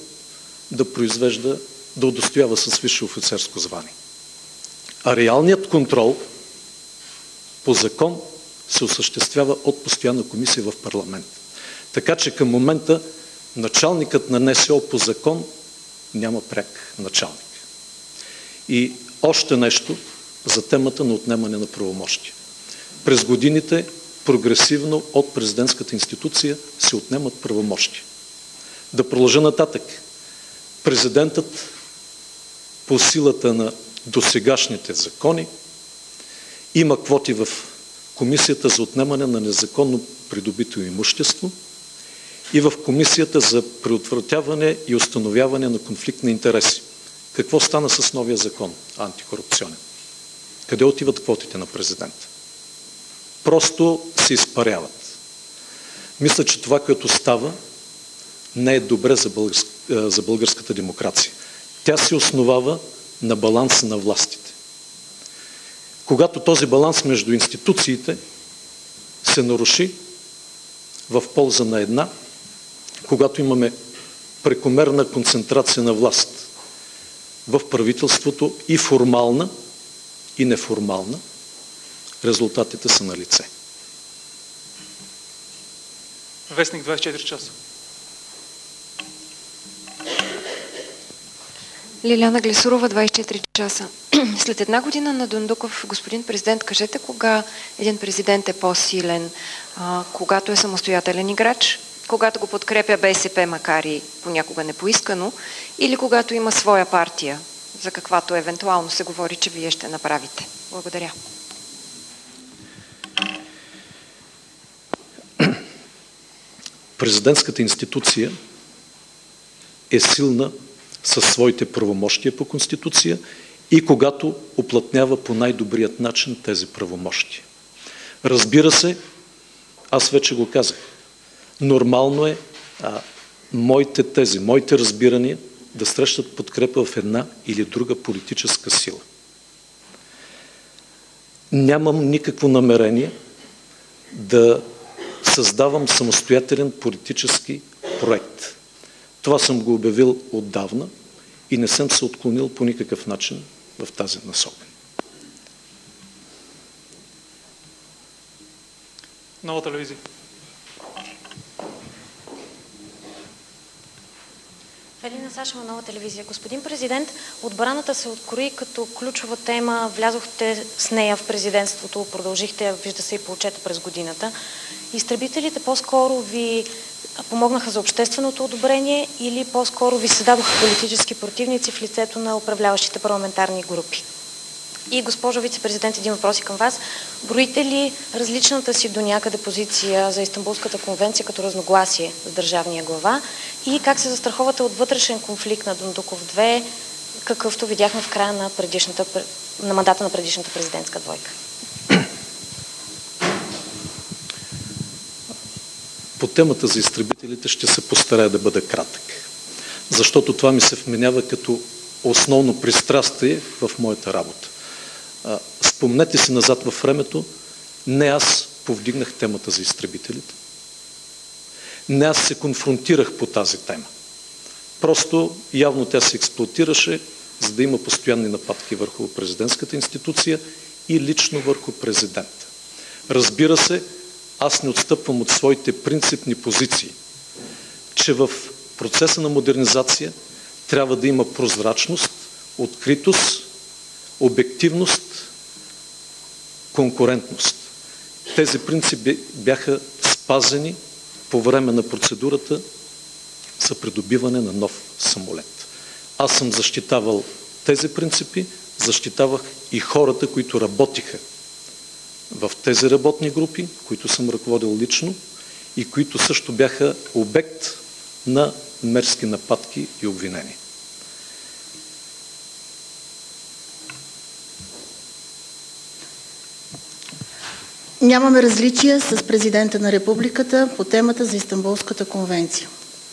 да удостоява с висше офицерско звание. А реалният контрол по закон се осъществява от постоянна комисия в парламент. Така че към момента началникът на НСО по закон няма пряк началник. И още нещо за темата на отнемане на правомощия. През годините прогресивно от президентската институция се отнемат правомощия. Да продължа нататък. Президентът по силата на досегашните закони има квоти в Комисията за отнемане на незаконно придобито имущество и в Комисията за предотвратяване и установяване на конфликт на интереси. Какво стана с новия закон антикорупционен? Къде отиват квотите на президента? Просто се изпаряват. Мисля, че това, което става, не е добре за българската демокрация. Тя се основава на баланса на властите. когато този баланс между институциите се наруши в полза на една, когато имаме прекомерна концентрация на власт в правителството и формална, и неформална, резултатите са на лице.
Вестник 24 часа.
Лиляна Глесурова, 24 часа. След една година на Дондуков, господин президент, кажете кога един президент е по-силен, когато е самостоятелен играч, когато го подкрепя БСП, макар и понякога непоискано, или когато има своя партия, за каквато евентуално се говори, че вие ще направите. Благодаря.
Президентската институция е силна със своите правомощия по Конституция и когато уплътнява по най-добрият начин тези правомощия. Разбира се, аз вече го казах, нормално е моите тези, моите разбирания да срещат подкрепа в една или друга политическа сила. Нямам никакво намерение да създавам самостоятелен политически проект. Това съм го обявил отдавна и не съм се отклонил по никакъв начин в тази насока.
Нова телевизия.
Елина Сашева, Нова телевизия. Господин президент, отбраната се открои като ключова тема. Влязохте с нея в президентството, продължихте, вижда се и по отчета през годината. Изтребителите по-скоро ви помогнаха за общественото одобрение или по-скоро ви създадоха политически противници в лицето на управляващите парламентарни групи? И, госпожо вице-президент, един въпрос към вас. Броите ли различната си до някъде позиция за Истанбулската конвенция като разногласие с държавния глава и как се застраховате от вътрешен конфликт на Дондуков 2, какъвто видяхме в края на мандата на предишната президентска двойка?
По темата за изтребителите ще се постарая да бъда кратък, защото това ми се вменява като основно пристрастие в моята работа. Спомнете си назад във времето, не аз повдигнах темата за изтребителите, не аз се конфронтирах по тази тема. Просто явно тя се експлоатираше, за да има постоянни нападки върху президентската институция и лично върху президента. Разбира се, аз не отстъпвам от своите принципни позиции, че в процеса на модернизация трябва да има прозрачност, откритост, обективност, конкурентност. Тези принципи бяха спазени по време на процедурата за придобиване на нов самолет. Аз съм защитавал тези принципи, защитавах и хората, които работиха в тези работни групи, които съм ръководил лично и които също бяха обект на мерзки нападки и обвинения.
Нямаме различия с президента на републиката по темата за Истанбулската конвенция.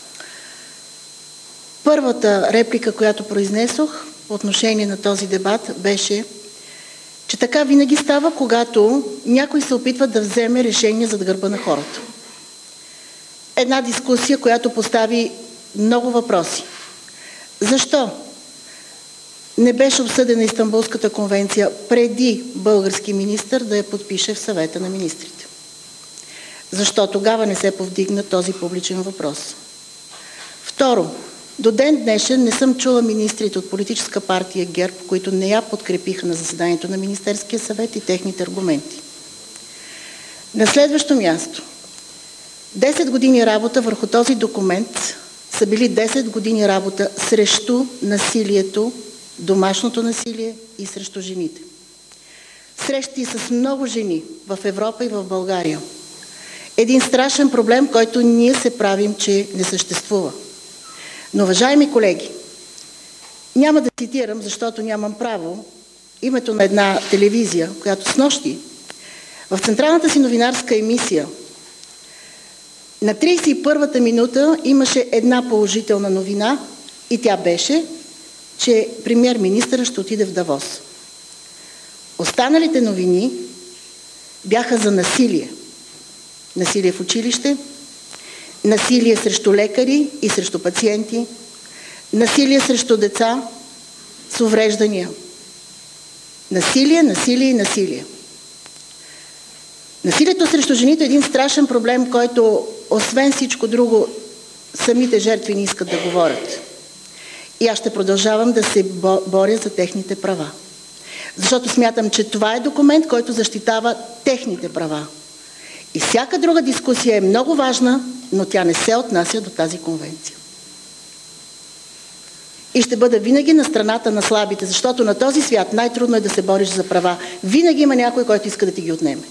Първата реплика, която произнесох по отношение на този дебат, беше, че така винаги става, когато някой се опитва да вземе решение зад гърба на хората. Една дискусия, която постави много въпроси. Защо не беше обсъдена Истанбулската конвенция преди български министър да я подпише в съвета на министрите? Защо тогава не се повдигна този публичен въпрос? Второ, до ден днешен не съм чула министрите от политическа партия ГЕРБ, които не я подкрепиха на заседанието на Министерския съвет и техните аргументи. На следващо място, 10 години работа върху този документ са били 10 години работа срещу насилието, домашното насилие и срещу жените. Срещи с много жени в Европа и в България. Един страшен проблем, който ние се правим, че не съществува. Но, уважаеми колеги, няма да цитирам, защото нямам право, името на една телевизия, която снощи в централната си новинарска емисия на 31-та минута имаше една положителна новина и тя беше, че премиер-министърът ще отиде в Давос. Останалите новини бяха за насилие. Насилие в училище, насилие срещу лекари и срещу пациенти, насилие срещу деца с увреждания. Насилие, насилие и насилие. Насилието срещу жените е един страшен проблем, който, освен всичко друго, самите жертви не искат да говорят. И аз ще продължавам да се боря за техните права. Защото смятам, че това е документ, който защитава техните права. И всяка друга дискусия е много важна, но тя не се отнася до тази конвенция. И ще бъда винаги на страната на слабите, защото на този свят най-трудно е да се бориш за права. Винаги има някой, който иска да ти ги отнеме.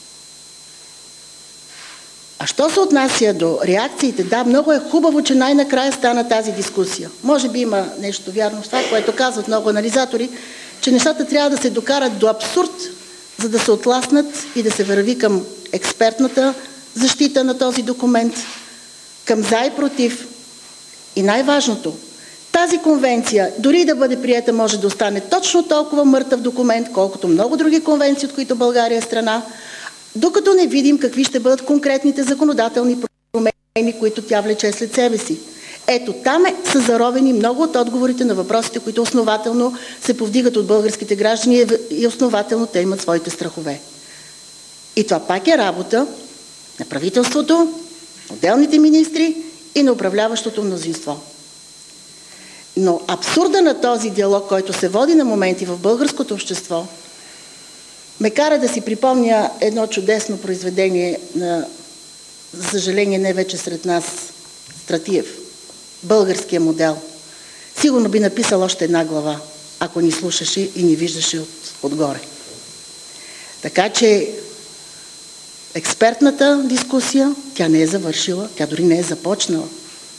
А що се отнася до реакциите, да, много е хубаво, че най-накрая стана тази дискусия. Може би има нещо вярно в това, което казват много анализатори, че нещата трябва да се докарат до абсурд, за да се отласнат и да се върви към експертната защита на този документ, към за и против. И най-важното, тази конвенция, дори да бъде приета, може да остане точно толкова мъртъв документ, колкото много други конвенции, от които България е страна, докато не видим какви ще бъдат конкретните законодателни промени, които тя влече след себе си. Ето там са заровени много от отговорите на въпросите, които основателно се повдигат от българските граждани и основателно те имат своите страхове. И това пак е работа на правителството, отделните министри и на управляващото мнозинство. Но абсурда на този диалог, който се води на моменти в българското общество, ме кара да си припомня едно чудесно произведение на, за съжаление, не вече сред нас, Стратиев. Българския модел. Сигурно би написал още една глава, ако ни слушаше и ни виждаше отгоре. Така че експертната дискусия, тя не е завършила, тя дори не е започнала.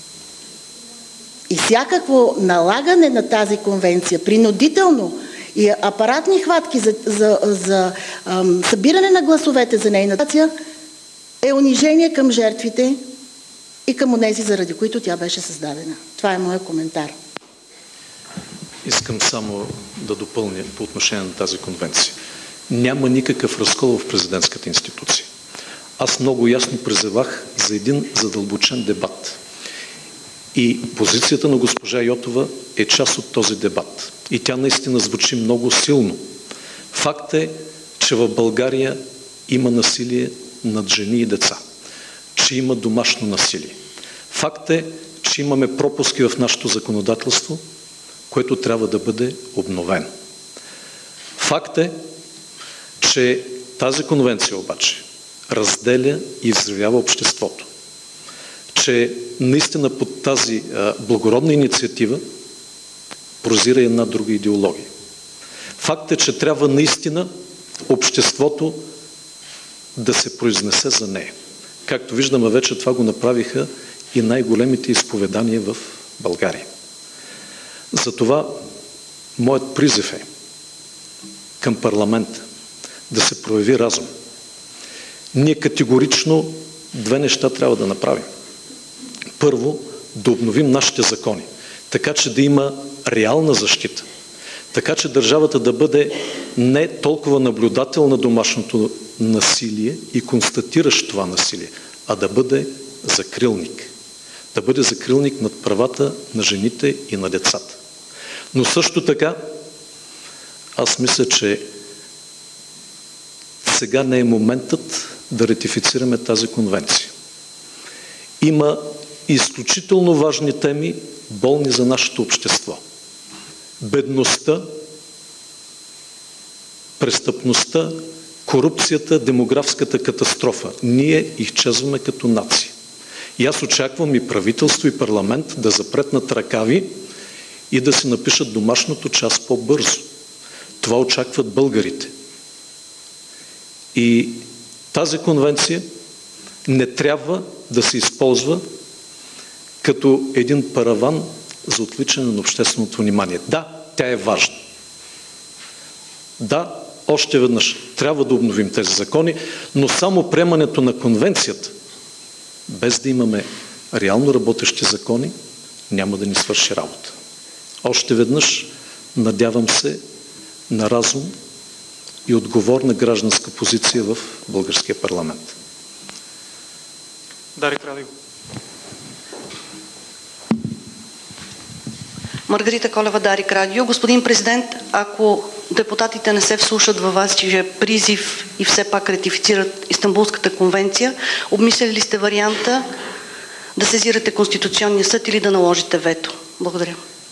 И всякакво налагане на тази конвенция, принудително и апаратни хватки за събиране на гласовете за нейната е унижение към жертвите и към онези, заради които тя беше създадена. Това е моят коментар.
Искам само да допълня по отношение на тази конвенция. Няма никакъв разкол в президентската институция. Аз много ясно призовах за един задълбочен дебат. И позицията на госпожа Йотова е част от този дебат. И тя наистина звучи много силно. Факт е, че в България има насилие над жени и деца. Че има домашно насилие. Факт е, че имаме пропуски в нашето законодателство, което трябва да бъде обновено. Факт е, че тази конвенция обаче разделя и взривява обществото. Че наистина под тази благородна инициатива прозира една друга идеология. Факт е, че трябва наистина обществото да се произнесе за нея. Както виждаме вече, това го направиха и най-големите изповедания в България. Затова моят призив е към парламента да се прояви разум. Ние категорично две неща трябва да направим. Първо, да обновим нашите закони, така че да има реална защита. Така че държавата да бъде не толкова наблюдател на домашното насилие и констатиращ това насилие, а да бъде закрилник. Да бъде закрилник над правата на жените и на децата. Но също така, аз мисля, че сега не е моментът да ратифицираме тази конвенция. Има изключително важни теми, болни за нашето общество. Бедността, престъпността, корупцията, демографската катастрофа. Ние изчезваме като нация. И аз очаквам и правителство, и парламент да запретнат ръкави и да си напишат домашното час по-бързо. Това очакват българите. И тази конвенция не трябва да се използва като един параван за отвличане на общественото внимание. Да, тя е важна. Да, още веднъж трябва да обновим тези закони, но само приемането на конвенцията, без да имаме реално работещи закони, няма да ни свърши работа. Още веднъж надявам се на разум и отговорна гражданска позиция в българския парламент.
Дарик Радио.
Маргарита Колева, Дарик Радио. Господин президент, ако депутатите не се вслушат във вас, че е призив и все пак ратифицират Истанбулската конвенция, обмисляли ли сте варианта да сезирате Конституционния съд или да наложите вето? Благодаря.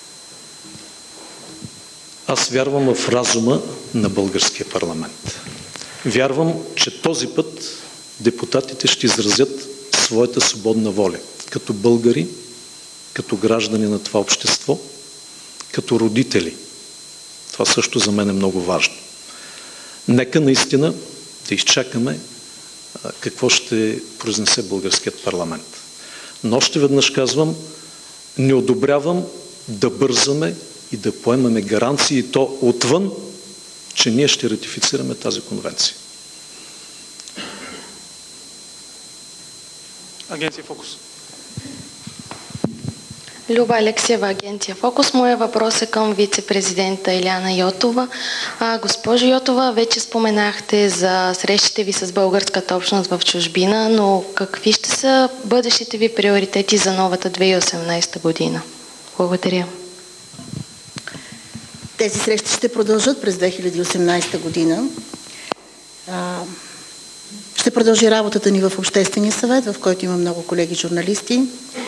Аз вярвам в разума на българския парламент. Вярвам, че този път депутатите ще изразят своята свободна воля. Като българи, като граждани на това общество, като родители. Това също за мен е много важно. Нека наистина да изчакаме какво ще произнесе българският парламент. Но още веднъж казвам, не одобрявам да бързаме и да поемаме гаранции, и то отвън, че ние ще ратифицираме тази конвенция.
Агенция Фокус.
Люба Алексиева, Агенция Фокус. Моя въпрос е към вице-президента Илияна Йотова. Госпожо Йотова, вече споменахте за срещите ви с българската общност в чужбина, но какви ще са бъдещите ви приоритети за новата 2018 година? Благодаря.
Тези срещи ще продължат през 2018 година. Ще продължи работата ни в Обществения съвет, в който има много колеги журналисти,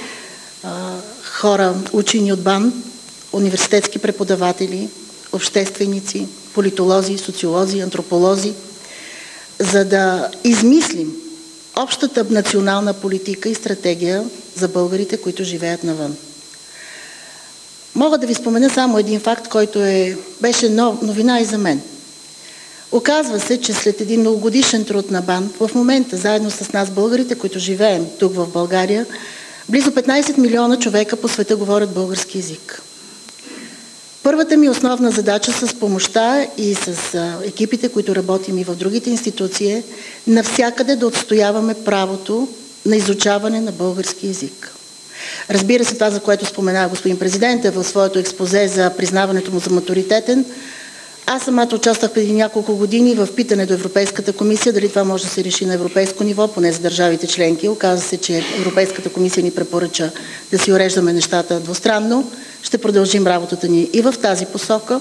хора, учени от БАН, университетски преподаватели, общественици, политолози, социолози, антрополози, за да измислим общата национална политика и стратегия за българите, които живеят навън. Мога да ви спомена само един факт, който беше новина и за мен. Оказва се, че след един многогодишен труд на БАН, в момента, заедно с нас българите, които живеем тук в България, близо 15 милиона човека по света говорят български език. Първата ми основна задача с помощта и с екипите, които работим и в другите институции, е навсякъде да отстояваме правото на изучаване на български език. Разбира се, това, за което спомена господин президента в своето експозе за признаването му за матуритетен, аз самата участвах преди няколко години в питане до Европейската комисия дали това може да се реши на европейско ниво, поне за държавите членки. Оказва се, че Европейската комисия ни препоръча да си уреждаме нещата двустранно. Ще продължим работата ни и в тази посока.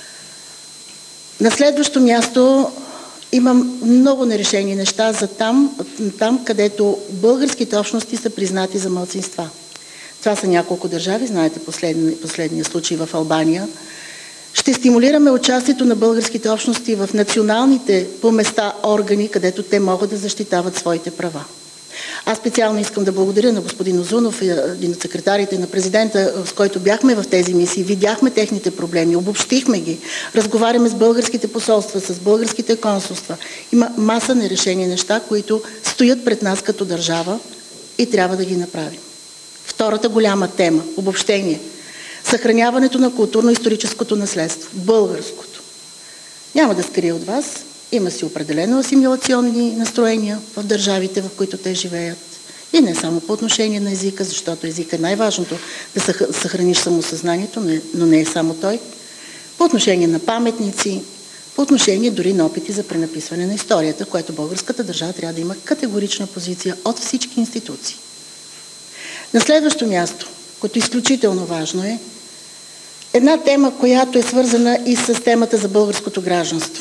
На следващо място имам много нерешени неща за там, където българските общности са признати за малцинства. Това са няколко държави, знаете последния случай в Албания. Ще стимулираме участието на българските общности в националните по места органи, където те могат да защитават своите права. Аз специално искам да благодаря на господин Озунов и на секретарите на президента, с който бяхме в тези мисии, видяхме техните проблеми, обобщихме ги, разговаряме с българските посолства, с българските консулства. Има маса нерешени неща, които стоят пред нас като държава и трябва да ги направим. Втората голяма тема – обобщение. Съхраняването на културно-историческото наследство. Българското. Няма да скрия от вас. Има си определено асимилационни настроения в държавите, в които те живеят. И не само по отношение на езика, защото език е най-важното да съхраниш самосъзнанието, но не е само той. По отношение на паметници, по отношение дори на опити за пренаписване на историята, което българската държава трябва да има категорична позиция от всички институции. На следващо място, което изключително важно е, една тема, която е свързана и с темата за българското гражданство.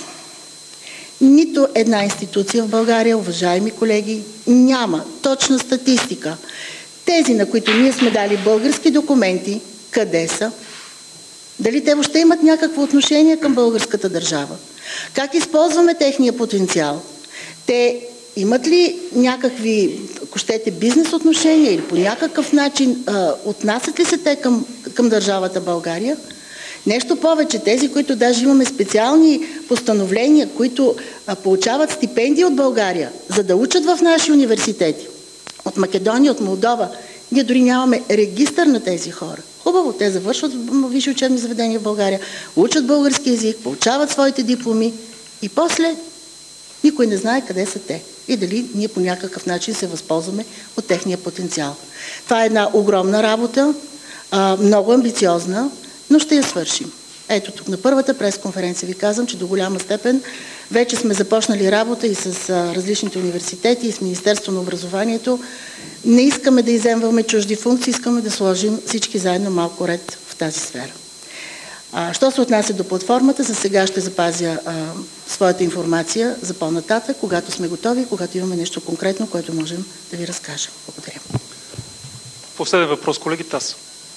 Нито една институция в България, уважаеми колеги, няма точна статистика. Тези, на които ние сме дали български документи, къде са? Дали те въобще имат някакво отношение към българската държава? Как използваме техния потенциал? Те имат ли някакви, ако щете, бизнес отношения или по някакъв начин отнасят ли се те към държавата България? Нещо повече, тези, които даже имаме специални постановления, които получават стипендии от България, за да учат в наши университети, от Македония, от Молдова, ние дори нямаме регистър на тези хора. Хубаво, те завършват висши учебни заведения в България, учат български език, получават своите дипломи и после никой не знае къде са те и дали ние по някакъв начин се възползваме от техния потенциал. Това е една огромна работа, много амбициозна, но ще я свършим. Ето тук на първата пресконференция ви казвам, че до голяма степен вече сме започнали работа и с различните университети, и с Министерство на образованието. Не искаме да изземваме чужди функции, искаме да сложим всички заедно малко ред в тази сфера. Що се отнася до платформата, за сега ще запазя своята информация за по-нататък, когато сме готови, когато имаме нещо конкретно, което можем да ви разкажем. Благодаря.
Последен въпрос, колеги, ТАСС.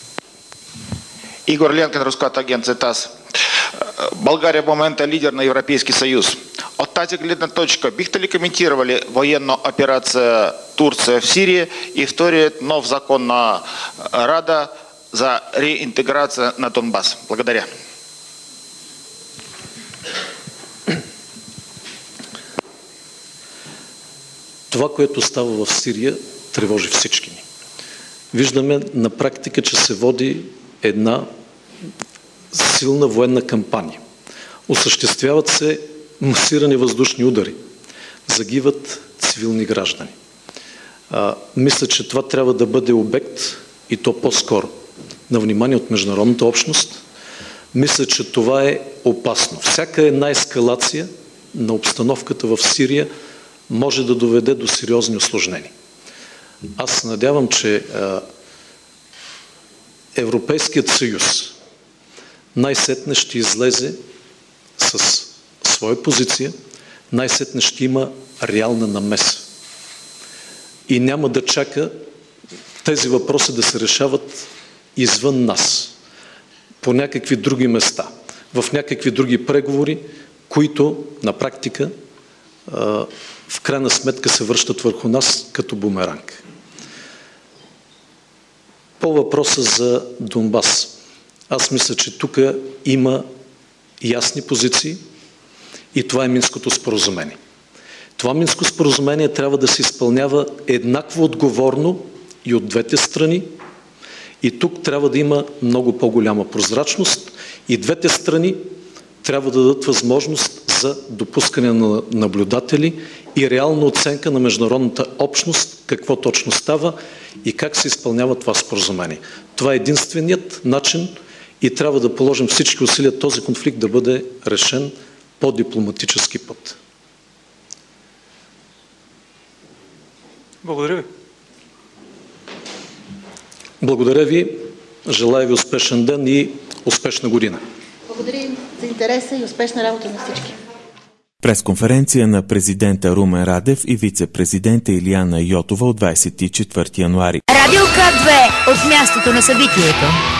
Игорь Ленкин, Руската агенция ТАСС. Болгария в момента лидер на Европейский Союз. От тази гледна точка, бихте ли комментировали военную операцию Турция в Сирии и вторият нов закон на Рада за реинтеграция на Донбас? Благодаря.
Това, което става в Сирия, тревожи всички ни. Виждаме на практика, че се води една силна военна кампания. Осъществяват се масирани въздушни удари. Загиват цивилни граждани. Мисля, че това трябва да бъде обект, и то по-скоро, на внимание от международната общност. Мисля, че това е опасно. Всяка една ескалация на обстановката в Сирия може да доведе до сериозни усложнения. Аз се надявам, че Европейският съюз най-сетне ще излезе с своя позиция, най-сетне ще има реална намеса. И няма да чака тези въпроси да се решават извън нас, по някакви други места, в някакви други преговори, които на практика в крайна сметка се връщат върху нас като бумеранг. По въпроса за Донбас. Аз мисля, че тук има ясни позиции и това е Минското споразумение. Това Минско споразумение трябва да се изпълнява еднакво отговорно и от двете страни и тук трябва да има много по-голяма прозрачност и двете страни трябва да дадат възможност за допускане на наблюдатели и реална оценка на международната общност, какво точно става и как се изпълнява това споразумение. Това е единственият начин и трябва да положим всички усилия този конфликт да бъде решен по дипломатически път.
Благодаря ви.
Благодаря ви. Желая ви успешен ден и успешна година.
Благодарим за интереса и успешна работа на всички.
Пресконференция на президента Румен Радев и вице-президента Илияна Йотова от 24 януари.
Радио К2 от мястото на събитието.